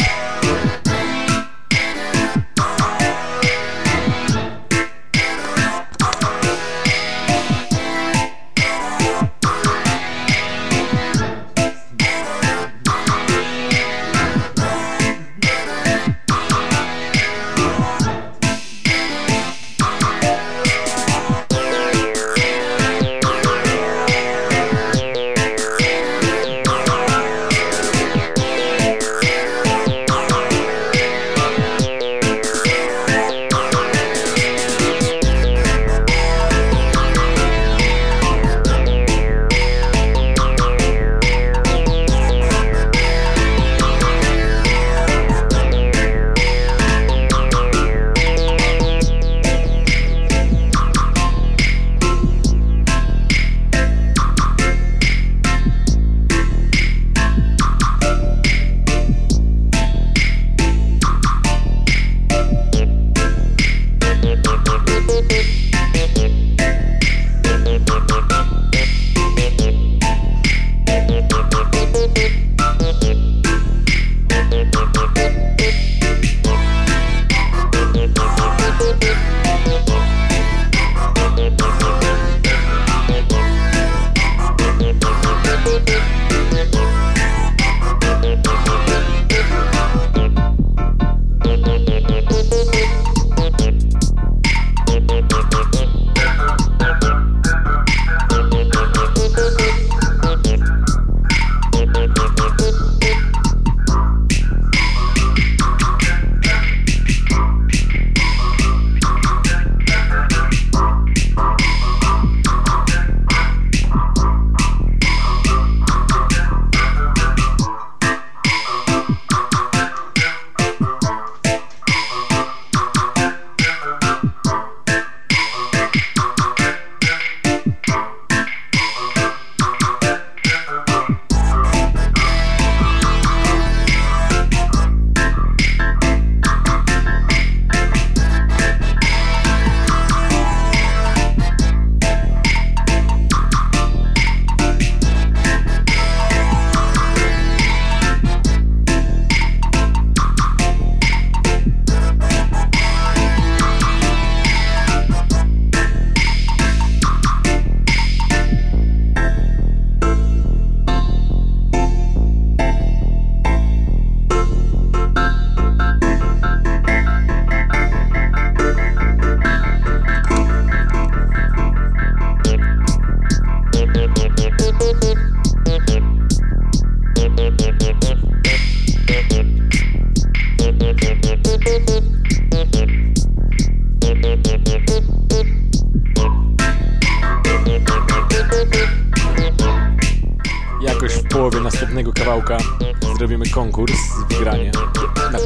następnego kawałka zrobimy konkurs z wygrania. Na...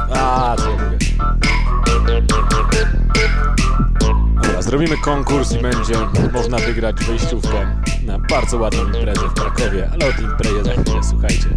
A, co ja mówię? Dobra, zrobimy konkurs i będzie można wygrać wejściówkę na bardzo ładną imprezę w Krakowie, ale o tej imprezie za chwilę, słuchajcie.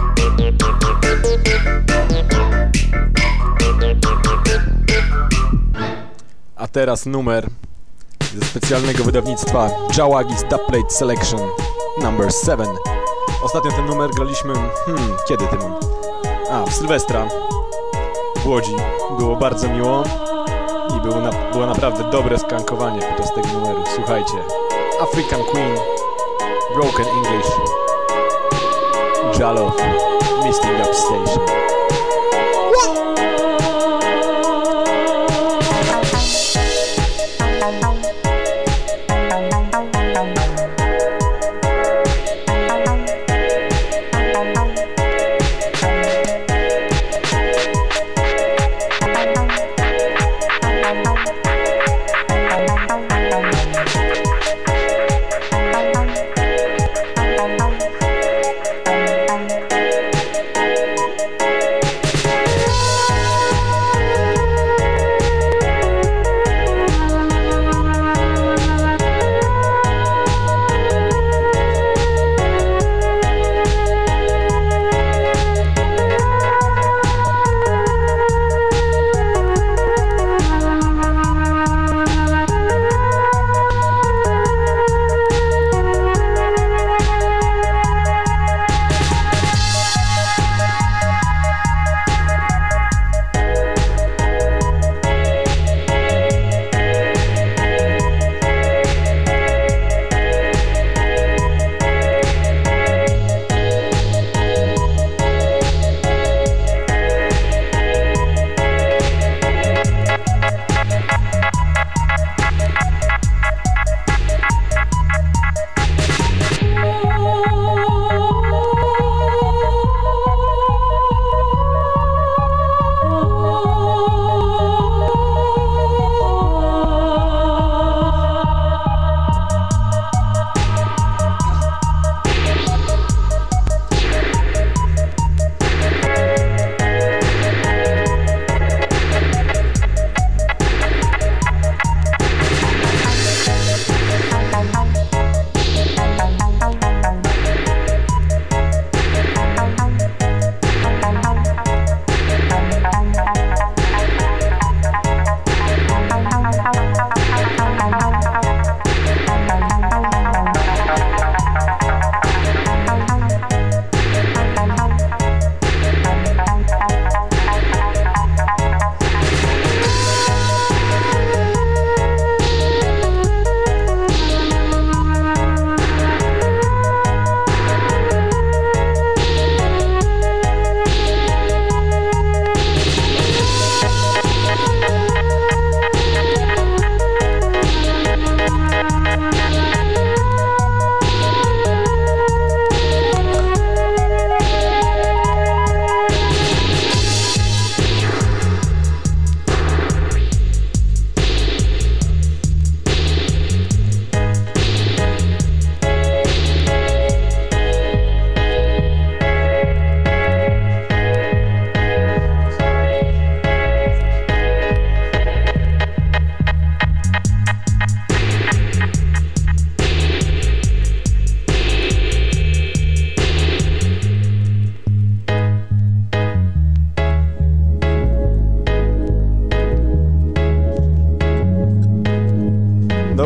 A teraz numer ze specjalnego wydawnictwa Jawagi's Dubplate Selection number seven. Ostatnio ten numer graliśmy, hmm, kiedy tym? A, w Sylwestra w Łodzi. Było bardzo miło i było, na, było naprawdę dobre skankowanie podczas tego numeru. Słuchajcie, African Queen, Broken English, Jalof, Misting Up Station.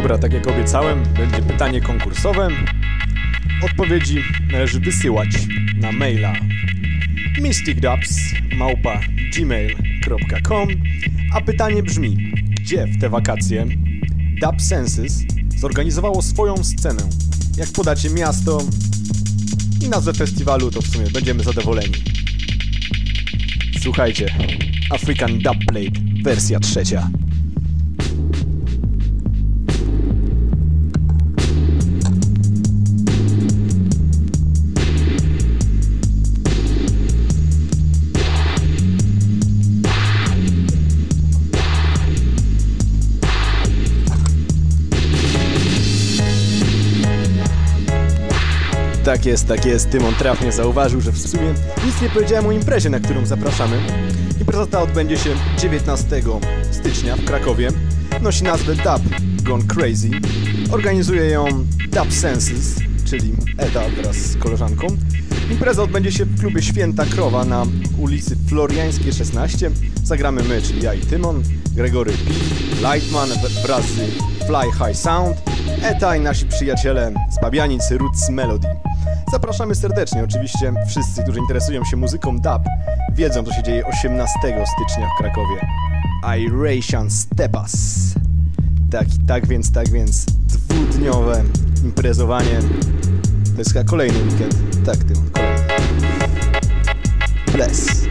Dobra, tak jak obiecałem, będzie pytanie konkursowe. Odpowiedzi należy wysyłać na maila mysticdubs małpa gmail kropka com, a pytanie brzmi: gdzie w te wakacje Dub Senses zorganizowało swoją scenę? Jak podacie miasto i nazwę festiwalu, to w sumie będziemy zadowoleni. Słuchajcie, African Dubplate, wersja trzecia. Tak jest, tak jest. Tymon trafnie zauważył, że w sumie nic nie powiedziałem o imprezie, na którą zapraszamy. Impreza ta odbędzie się dziewiętnastego stycznia w Krakowie. Nosi nazwę Dub Gone Crazy. Organizuje ją Dub Senses, czyli Eda wraz z koleżanką. Impreza odbędzie się w klubie Święta Krowa na ulicy Floriańskiej szesnaście. Zagramy my, czyli ja i Tymon, Gregory P, Lightman wraz z Fly High Sound, Eta i nasi przyjaciele z Pabianic Roots Melody. Zapraszamy serdecznie, oczywiście wszyscy, którzy interesują się muzyką dub, wiedzą, co się dzieje osiemnastego stycznia w Krakowie. Iration Stepas. Tak, tak więc, tak więc, dwudniowe imprezowanie. To jest chyba kolejny weekend. Tak, Tymon, kolejny. Bless.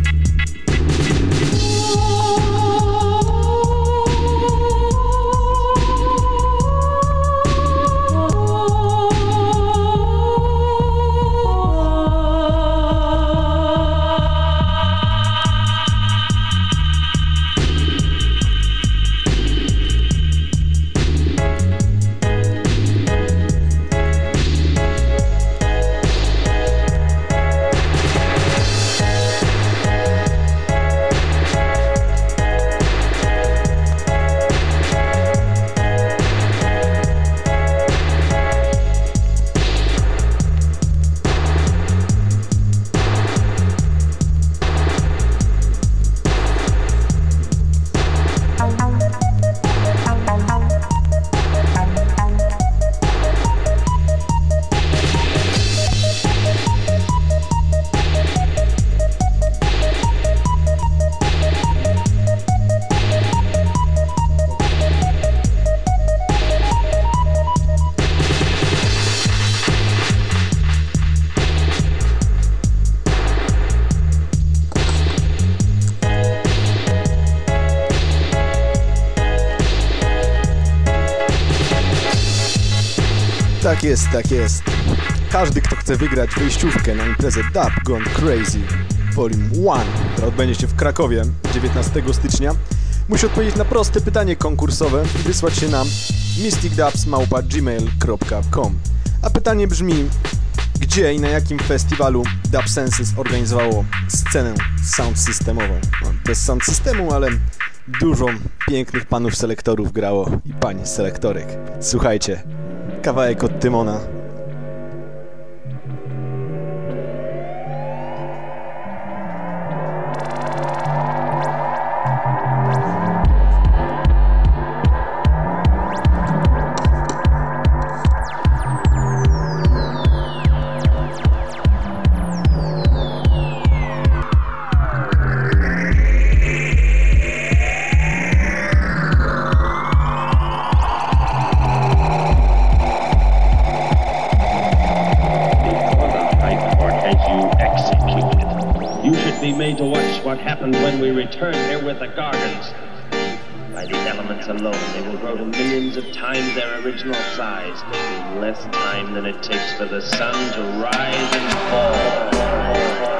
Tak jest, tak jest. Każdy, kto chce wygrać wyjściówkę na imprezę Dub Gone Crazy Volume jeden, która odbędzie się w Krakowie dziewiętnastego stycznia, musi odpowiedzieć na proste pytanie konkursowe i wysłać się na mysticdubs małpa gmail kropka com. A pytanie brzmi: gdzie i na jakim festiwalu Dub Senses organizowało scenę sound systemową? No, bez sound systemu, ale dużo pięknych panów selektorów grało i pań selektorek. Słuchajcie, kawałek od Tymona. Made to watch what happened when we return here with the Gargans. By these elements alone, they will grow to millions of times their original size, in less time than it takes for the sun to rise and fall.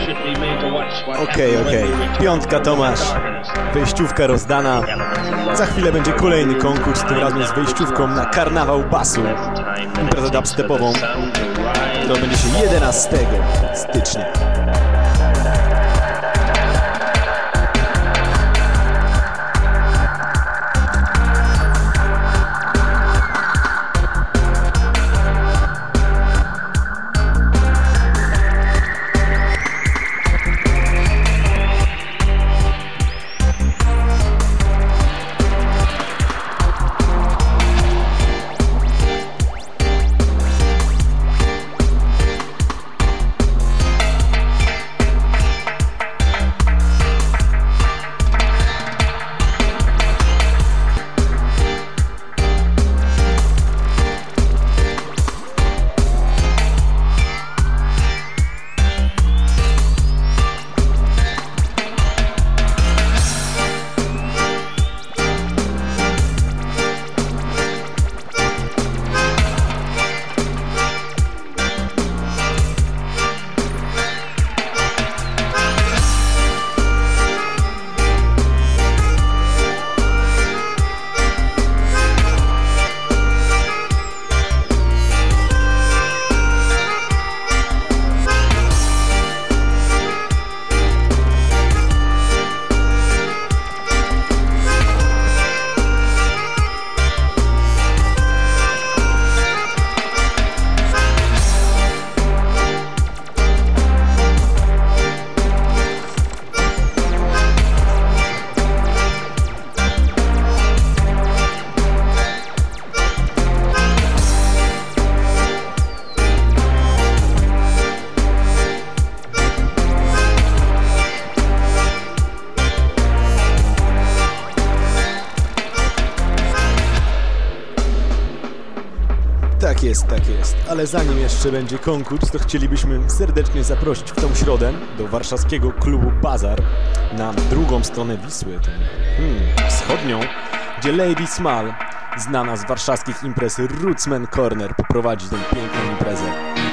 Okej, okej. Piątka Tomasz. Wejściówka rozdana. Za chwilę będzie kolejny konkurs, tym razem z wejściówką na karnawał basu. Imprezę dubstepową. To będzie się jedenastego stycznia. Tak jest, tak jest. Ale zanim jeszcze będzie konkurs, to chcielibyśmy serdecznie zaprosić w tą środę do warszawskiego klubu Bazar na drugą stronę Wisły, tę hmm, wschodnią, gdzie Lady Small, znana z warszawskich imprez Rootsman Corner, poprowadzi tę piękną imprezę.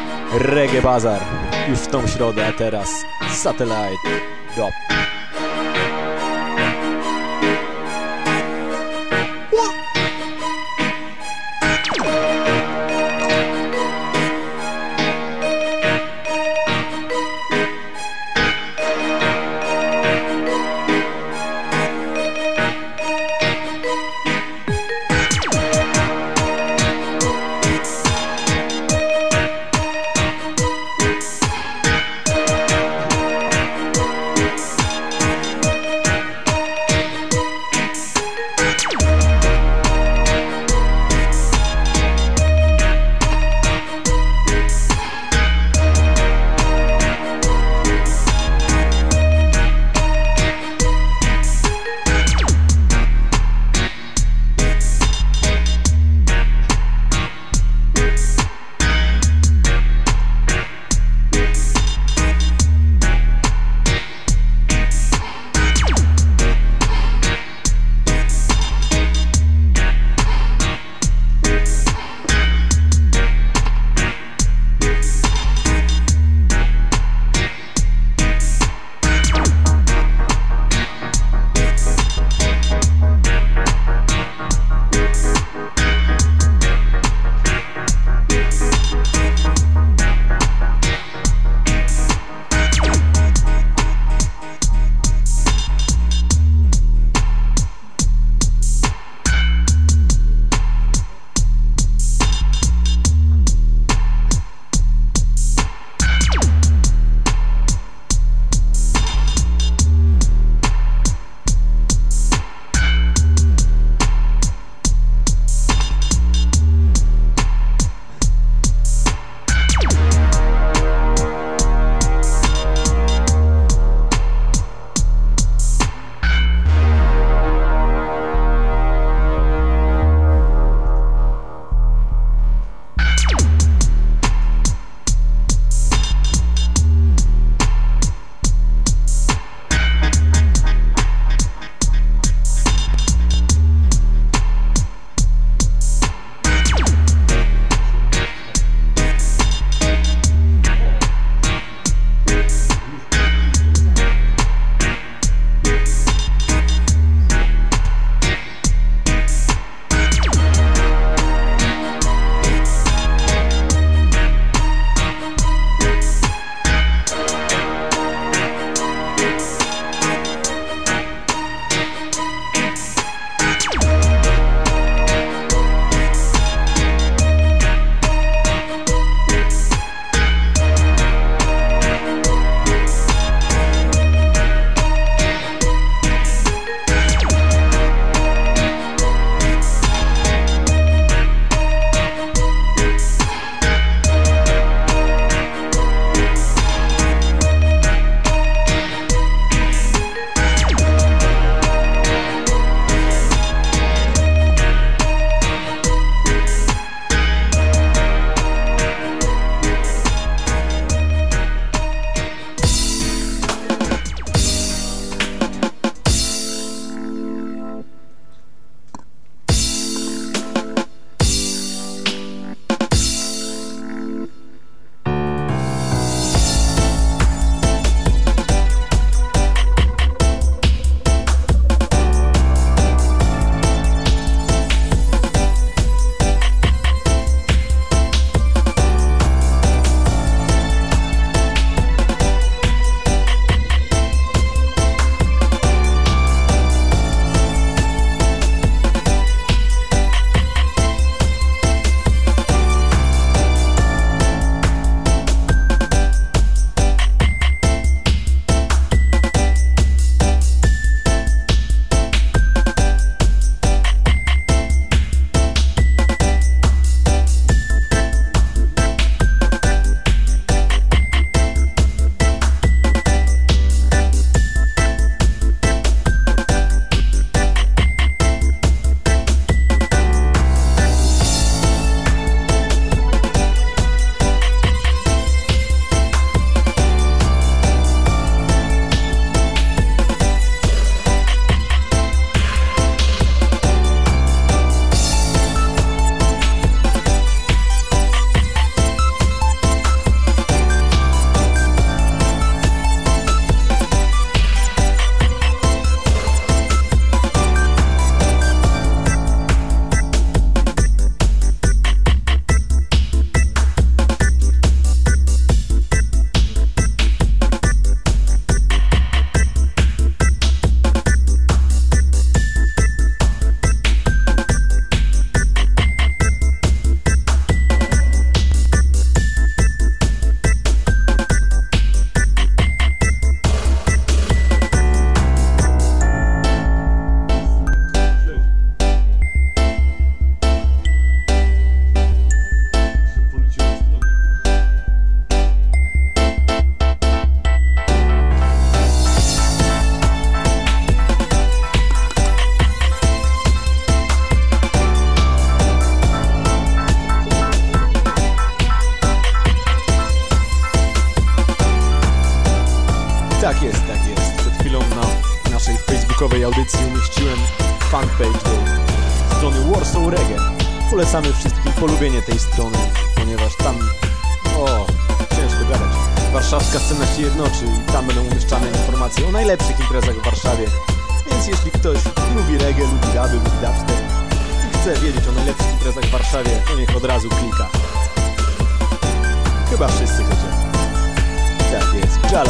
Reggae Bazar już w tą środę, a teraz Satellite Dub. Tak jest, tak jest. Przed chwilą na naszej facebookowej audycji umieściłem fanpage do strony Warsaw Reggae. Polecamy wszystkim polubienie tej strony, ponieważ tam, o, ciężko gadać, warszawska scena się jednoczy i tam będą umieszczane informacje o najlepszych imprezach w Warszawie. Więc jeśli ktoś lubi reggae, lubi duby, lubi dubstep i chce wiedzieć o najlepszych imprezach w Warszawie, to niech od razu klika. Chyba wszyscy chcecie. Tak jest, Jalo.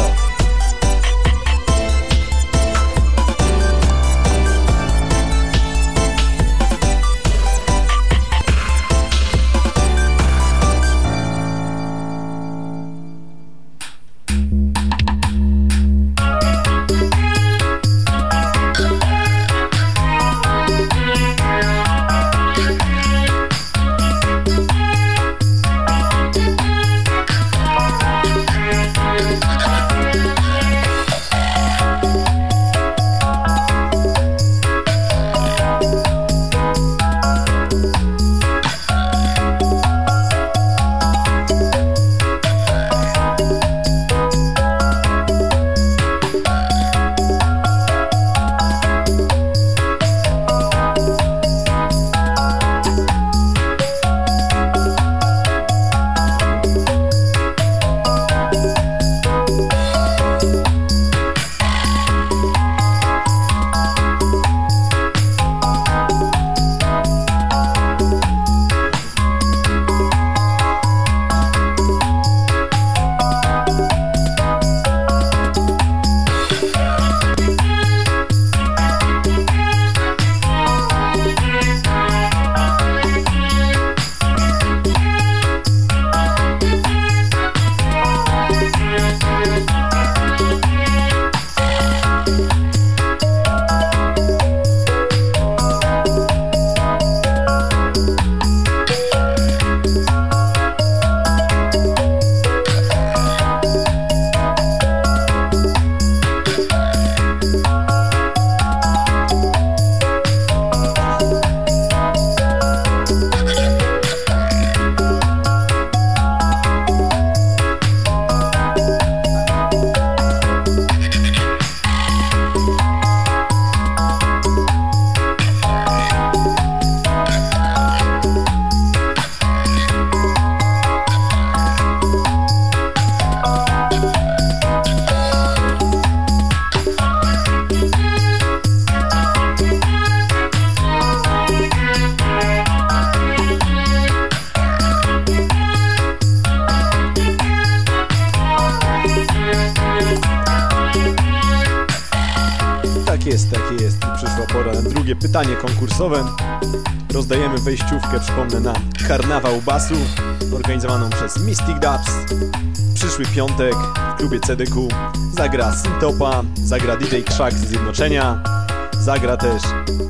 Pytanie konkursowe. Rozdajemy wejściówkę, przypomnę, na Karnawał Basu organizowaną przez Mystic Dubs. Przyszły piątek w klubie C D Q zagra Syntopa, zagra D J Krzak z Zjednoczenia, zagra też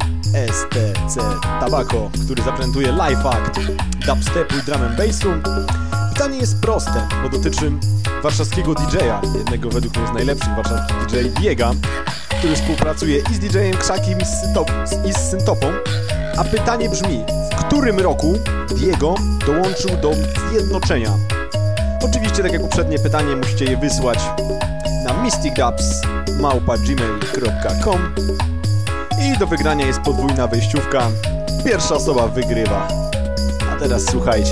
S T C Tabako, który zaprezentuje live act dubstepu i drum and bassu. Pytanie jest proste, bo dotyczy warszawskiego D J-a, jednego według mnie z najlepszych warszawskich D J, Diega, który współpracuje i z D J-em Krzakiem i z Syntopą. A pytanie brzmi, w którym roku Diego dołączył do Zjednoczenia? Oczywiście, tak jak poprzednie pytanie, musicie je wysłać na mysticdubs małpa gmail kropka com i do wygrania jest podwójna wejściówka. Pierwsza osoba wygrywa. A teraz słuchajcie.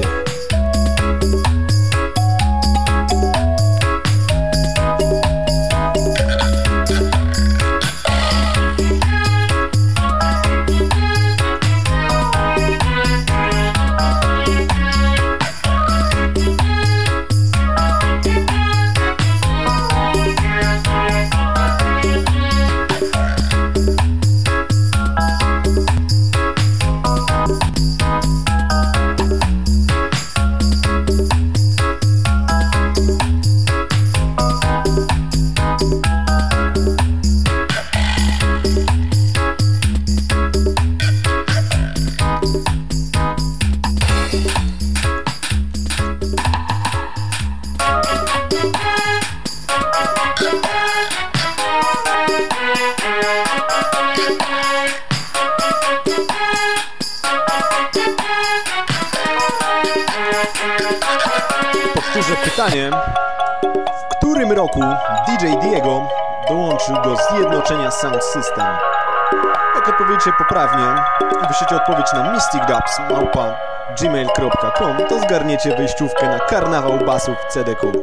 Powtórzę pytanie. W którym roku D J Diego dołączył do zjednoczenia Sound System. Jak odpowiecie poprawnie i wyślecie odpowiedź na mysticdubs małpa gmail kropka com, to zgarniecie wejściówkę na Karnawał Basów w C D Q.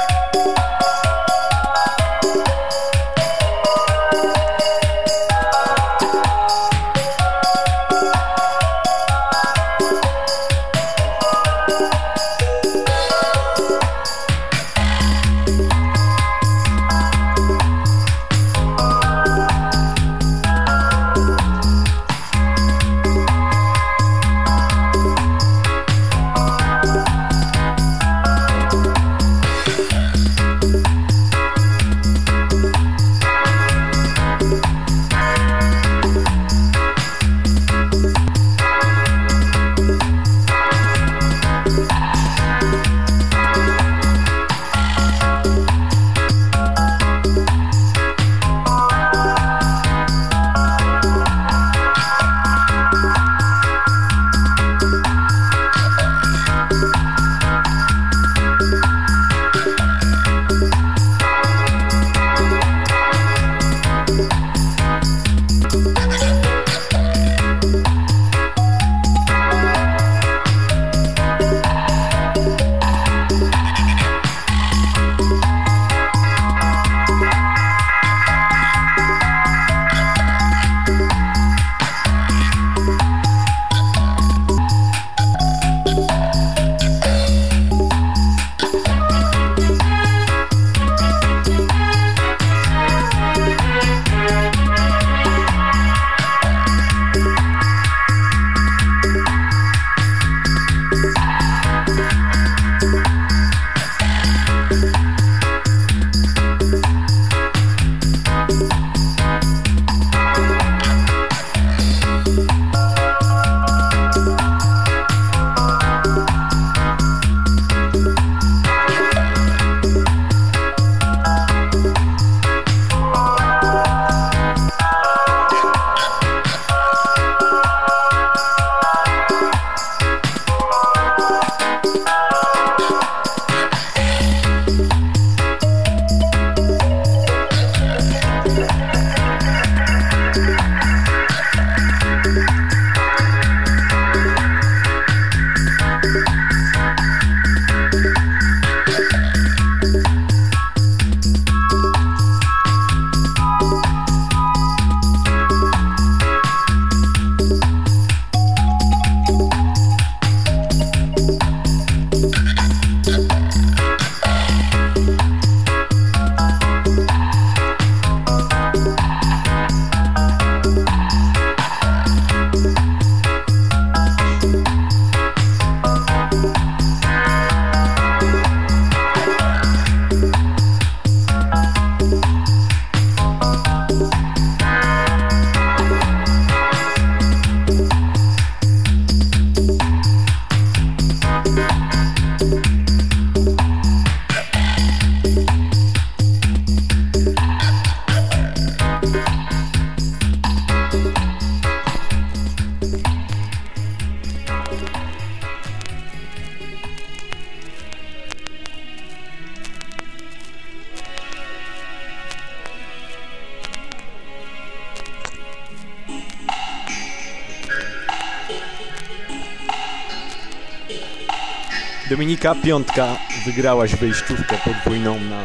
Dominika Piątka, wygrałaś wejściówkę podwójną na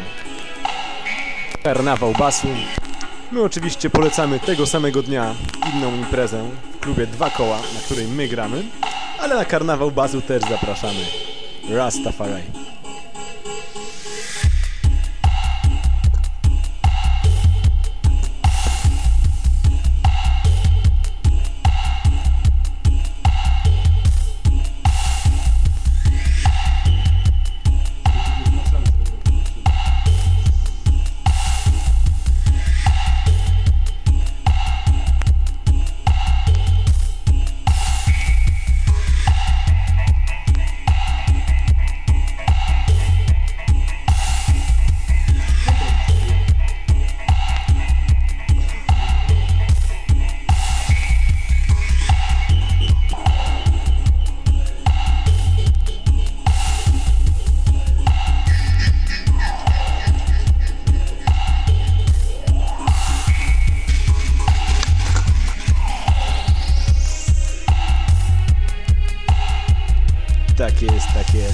Karnawał Basu. My oczywiście polecamy tego samego dnia inną imprezę w klubie Dwa Koła, na której my gramy, ale na Karnawał Basu też zapraszamy. Rastafari.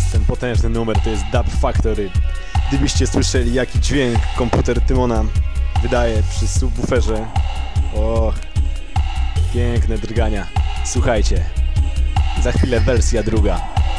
jest ten potężny numer, to jest Dub Factory. Gdybyście słyszeli, jaki dźwięk komputer Tymona wydaje przy subwooferze. Och, piękne drgania. Słuchajcie, za chwilę wersja druga.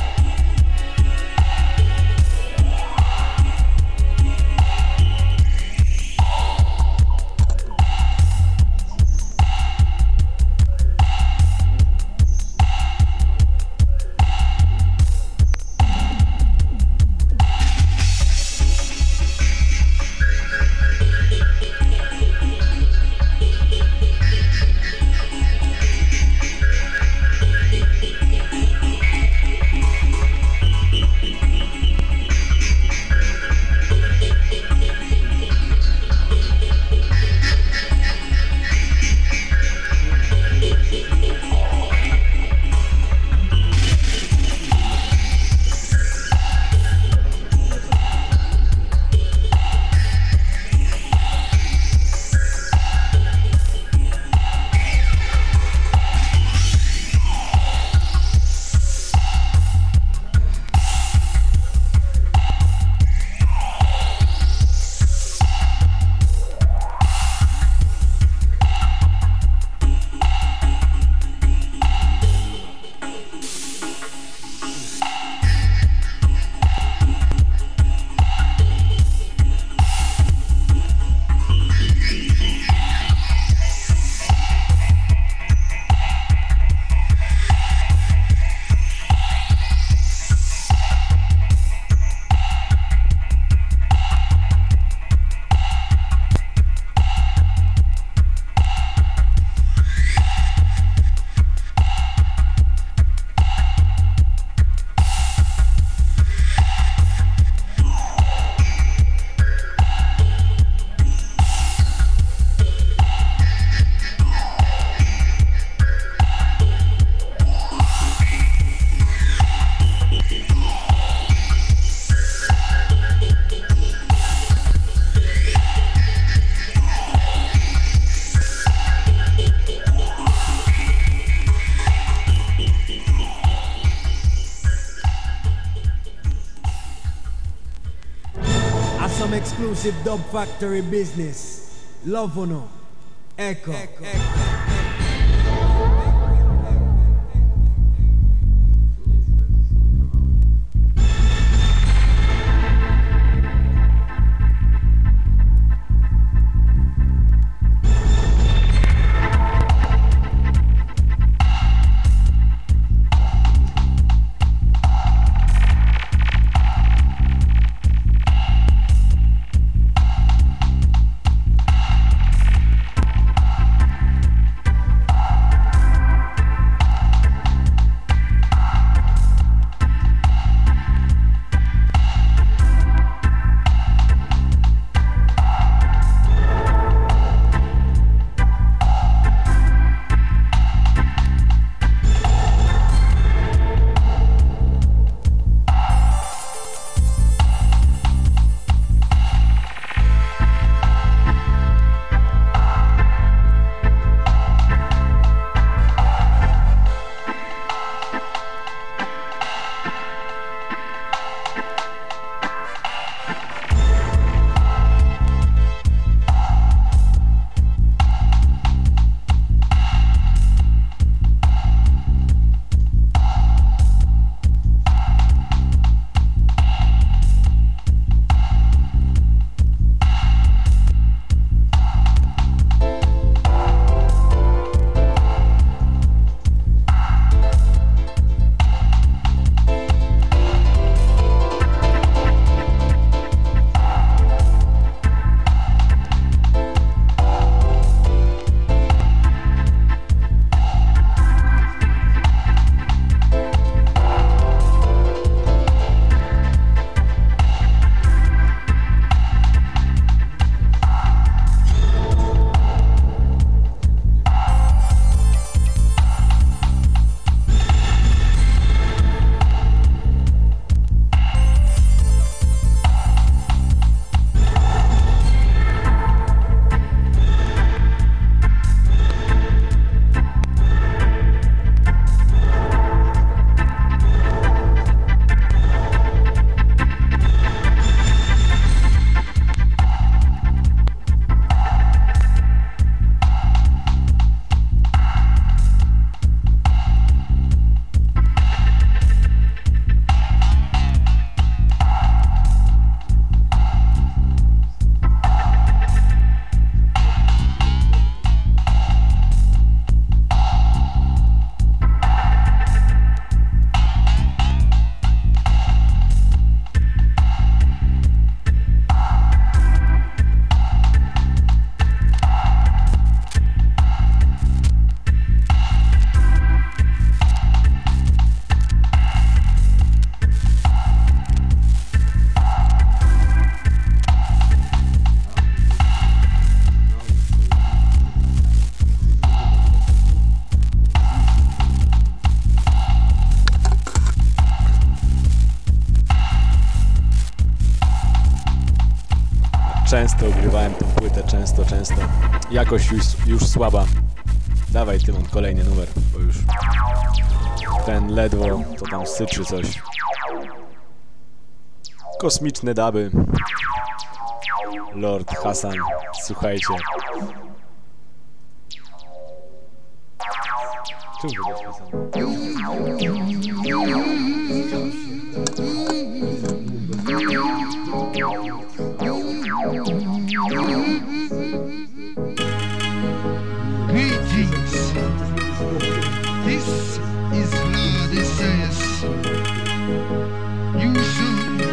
Exclusive Dub Factory business. Love or no? Echo. Echo. Echo. płytę często, często. Jakość już, już słaba. Dawaj, Tymon, kolejny numer, bo już ten ledwo to tam syczy coś. Kosmiczne daby. Lord Hassan, słuchajcie. Czemu wygrać Hassan? Greetings. This is Lord says. You should.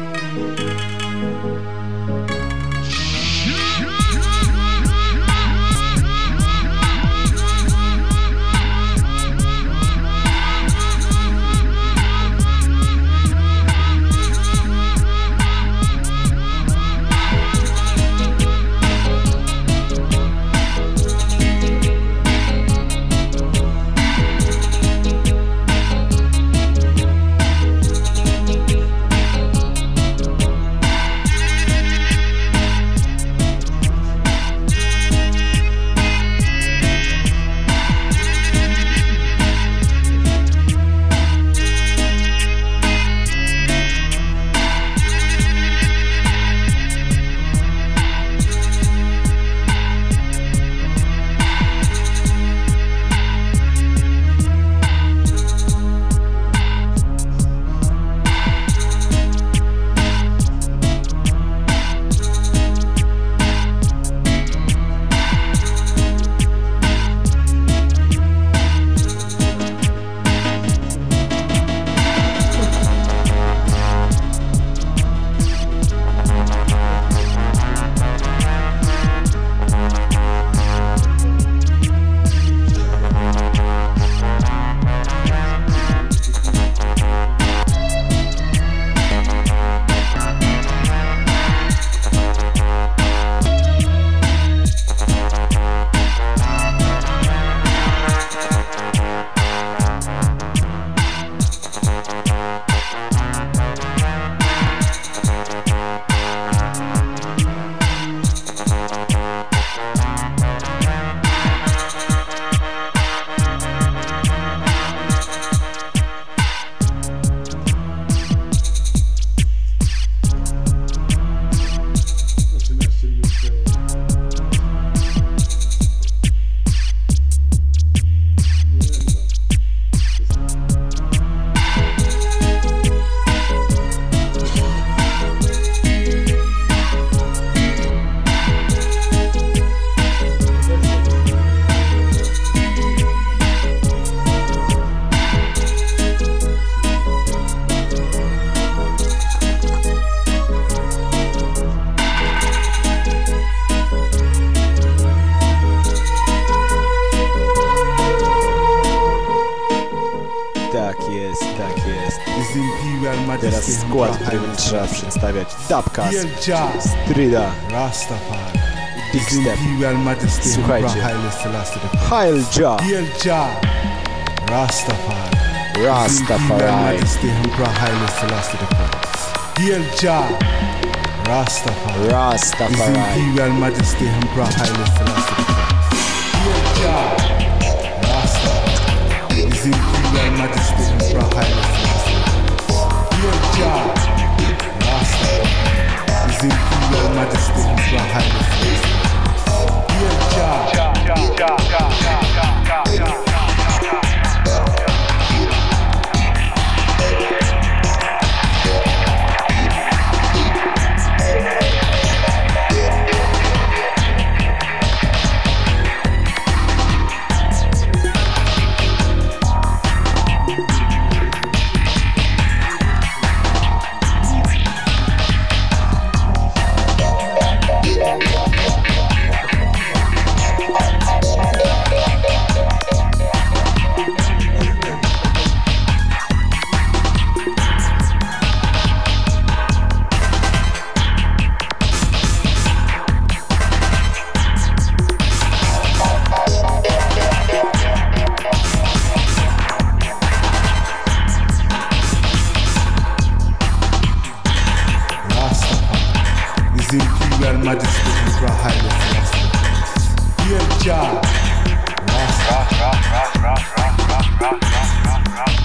Teraz skład, który trzeba przedstawiać. Dubcast, Strida, Dickstep. Słuchajcie. Hail Jah, Rastafari, Rastafari, Hail Jah, Rastafari, Rastafari, His Imperial Majesty Emperor Haile Selassie the First. Hail Jah, Rastafari, His Imperial Majesty Emperor Haile Selassie the First. Hail Jah, Rastafari, His Imperial Majesty Emperor Haile Selassie the First. Hail Jah, Jah, Jah, Jah, Jah, Jah, Jah. Yeah. job. Rock, rock, rock, rock, rock, rock, rock, rock, rock, rock.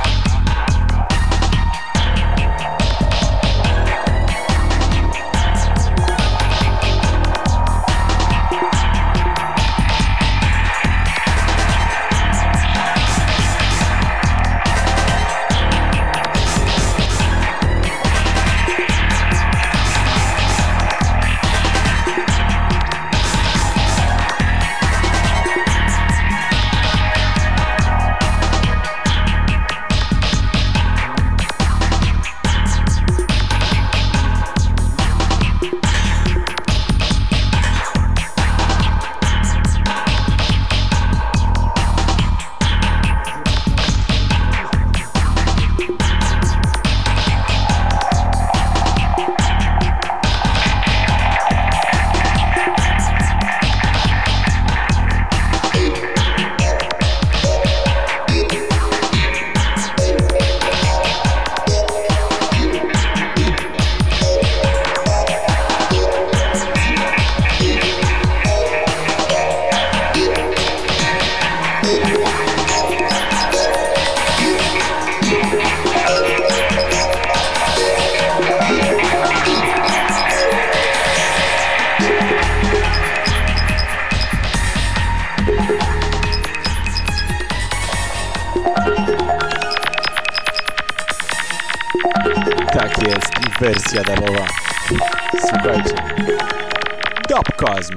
Tak jest, wersja damowa. Słuchajcie. Dubcosm.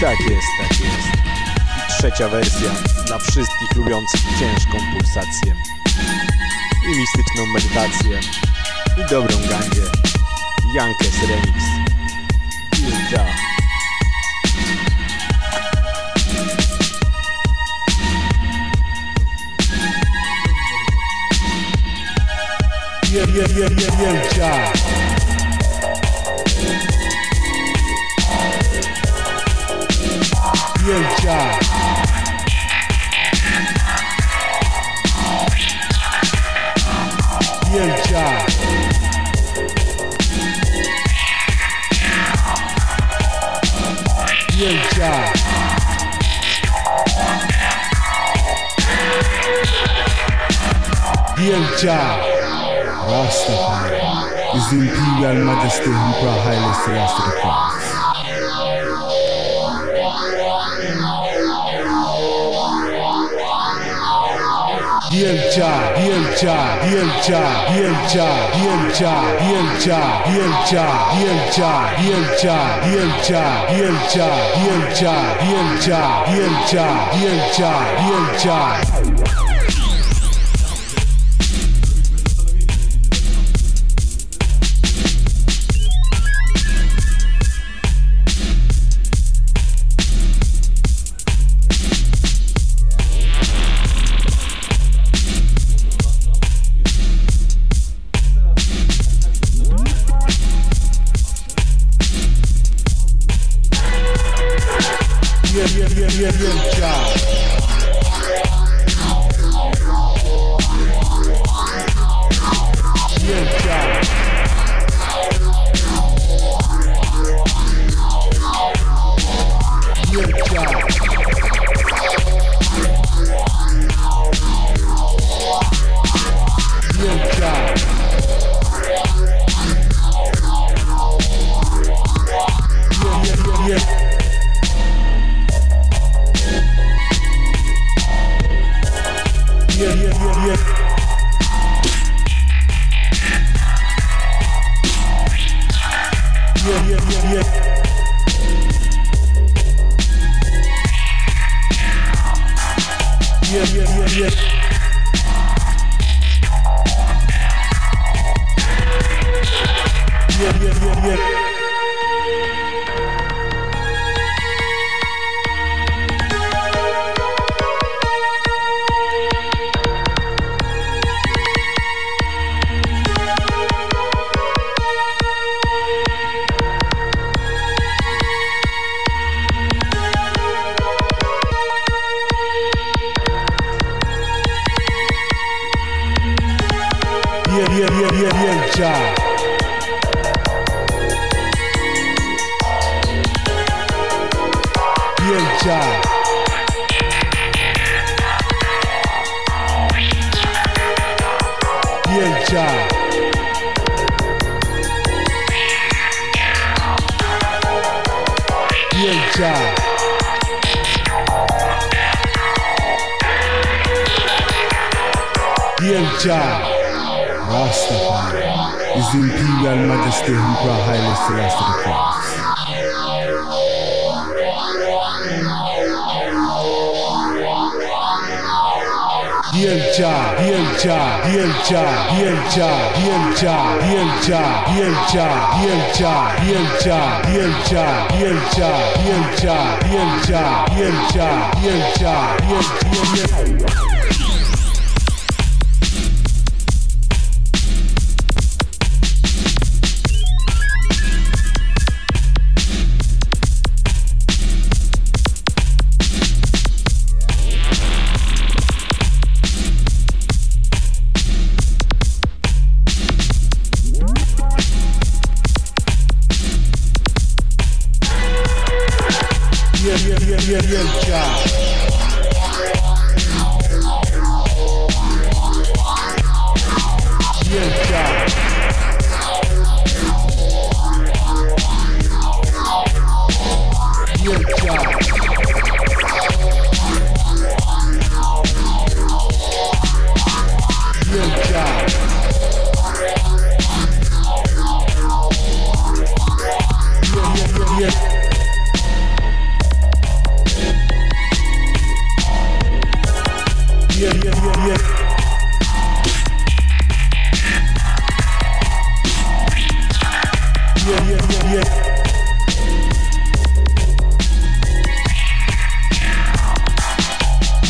Tak jest, tak jest. I trzecia wersja dla wszystkich lubiących ciężką pulsację i mistyczną medytację i dobrą gangę. Jankes Remix. Ilja. Yeah, yeah, yeah, yeah, yeah, yeah. Yeah, yeah. Yeah, yeah. Yeah, yeah. Yeah, yeah. Rastafari, His Imperial Majesty Emperor Haile Selassie the First. Hail Jah, Hail Jah, Hail Jah, Hail Jah, Hail Jah, Hail Jah, Hail Jah, Hail Jah, Hail Jah, Hail Jah, Hail Jah, Hail Jah, Hail Jah, Hail Jah, Hail Jah, Hail Jah. Rastafari, His Imperial Majesty Emperor Haile Selassie the First. Hail Jah, Hail Jah, Hail Jah, Hail Jah, Hail Jah, Hail Jah, Hail Jah, Hail Jah, Hail Jah, Hail Jah, Hail Jah, Hail Jah, Hail Jah, Hail Jah, Hail Jah, Hail Jah.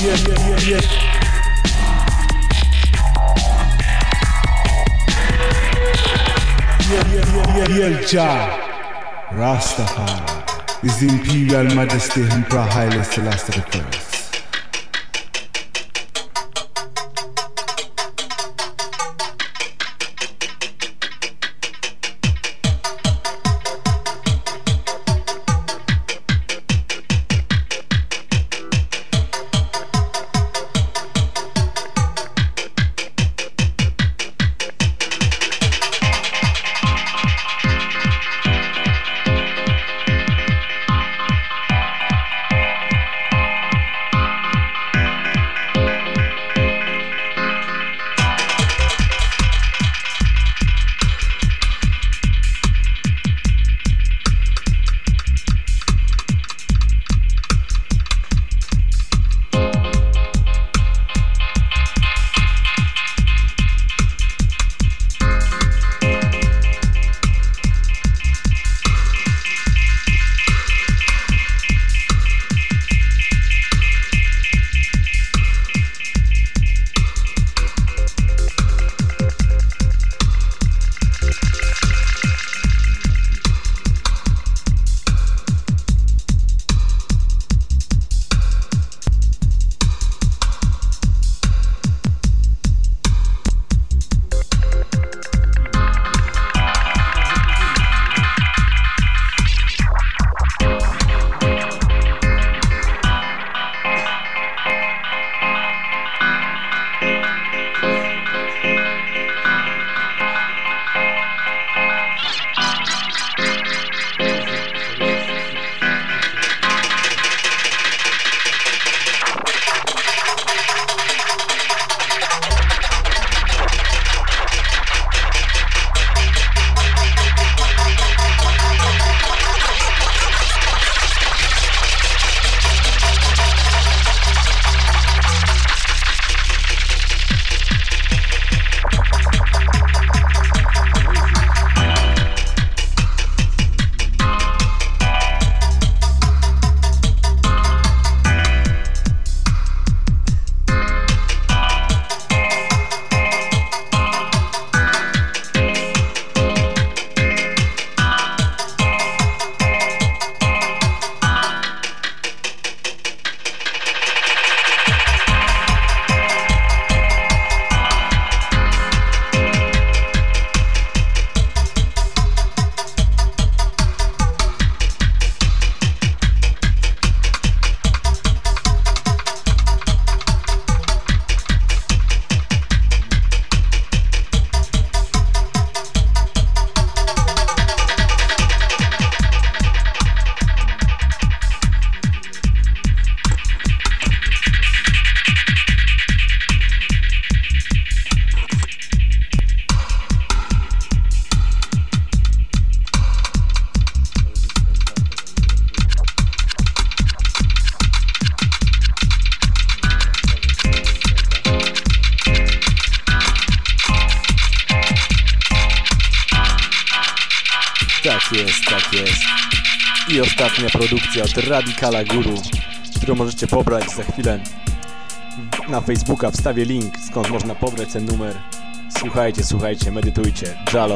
Jah Rastafari is the Imperial Majesty Emperor Haile Selassie the First. Tak jest, tak jest. I ostatnia produkcja od Radicala Guru, którą możecie pobrać za chwilę. Na Facebooka wstawię link, skąd można pobrać ten numer. Słuchajcie, słuchajcie, medytujcie. Jalo.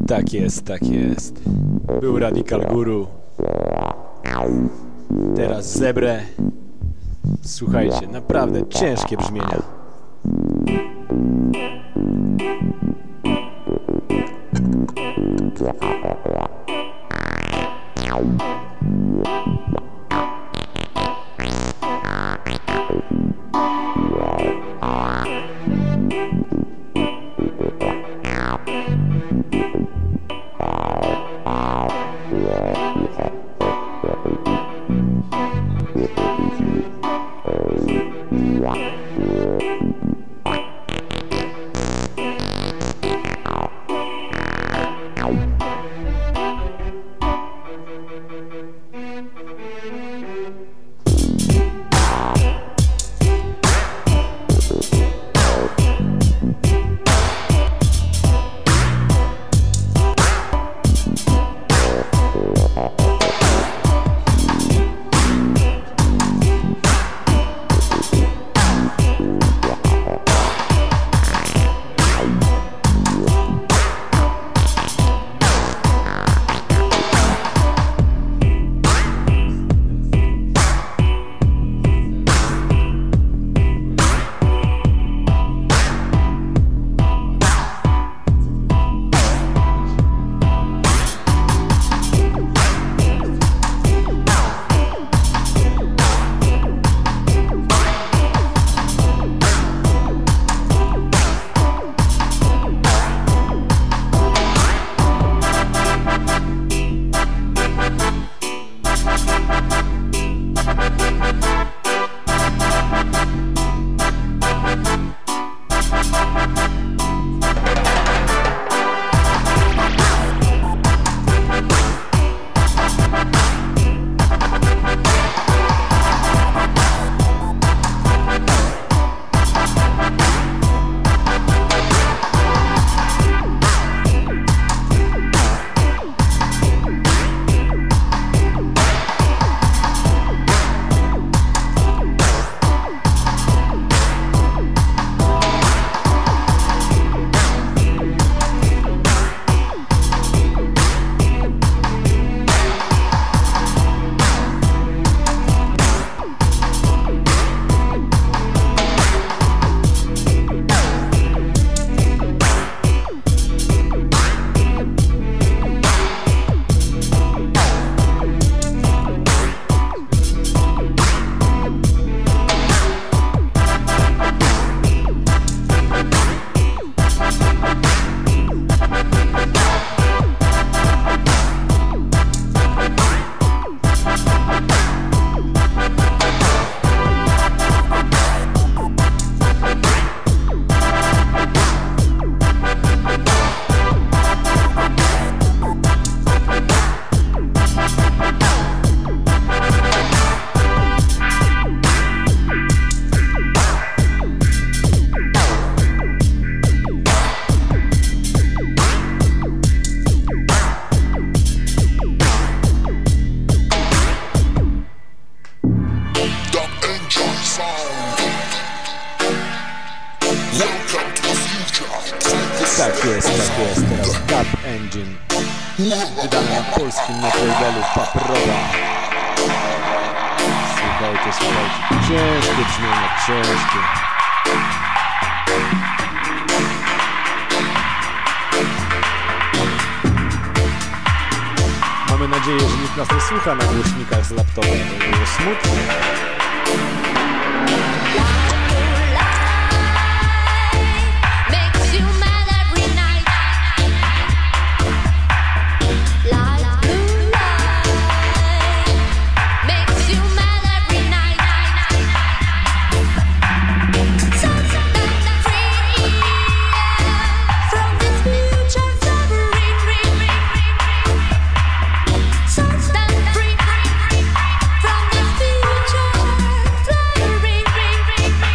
Tak jest, tak jest. Był Radical Guru. Teraz Zebre. Słuchajcie, naprawdę ciężkie brzmienia. Tak jest, tak jest, teraz Cap Engine, wydane na polskim netlabelu Paproga. Słuchajcie, słuchajcie, ciężkie brzmienie, ciężkie. Mamy nadzieję, że nikt nas nie słucha na głośnikach z laptopa, to było smutne. From the future, fluttering, ring, ring.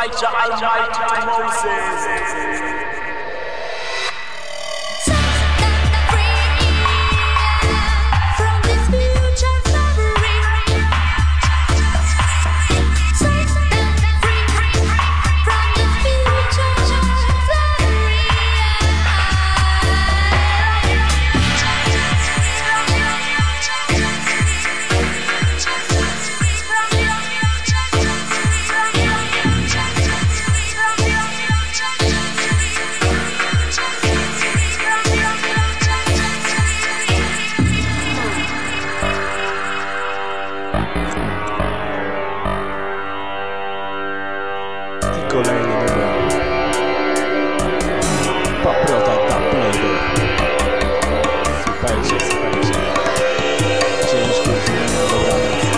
by Jah Almighty Moses. Kolejny numer. Paprota Taplery. Słuchajcie, słuchajcie. Ciężki film na dobranoc.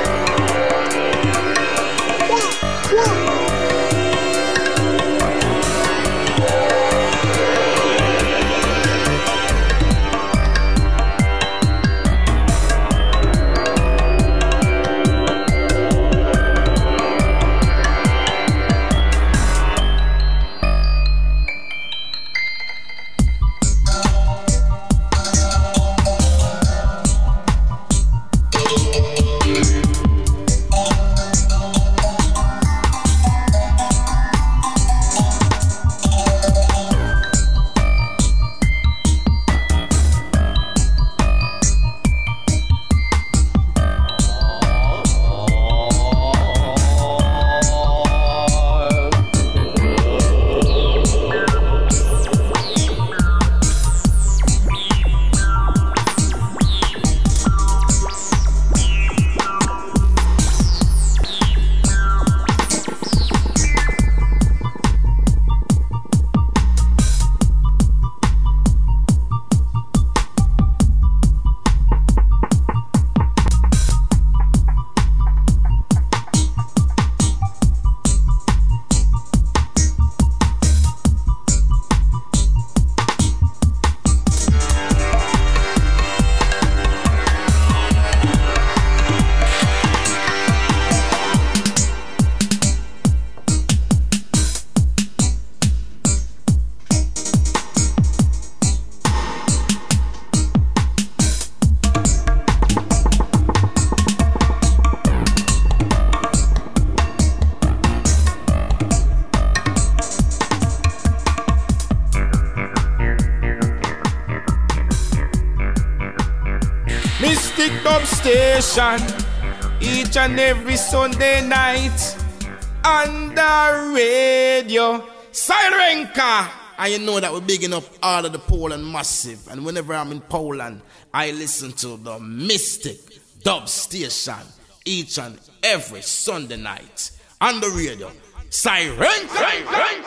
Mystic Dub Station, each and every Sunday night on the radio. Sirenka! And you know that we're bigging up all of the Poland massive. And whenever I'm in Poland, I listen to the Mystic Dub Station each and every Sunday night on the radio. Sirenka! Sirenka!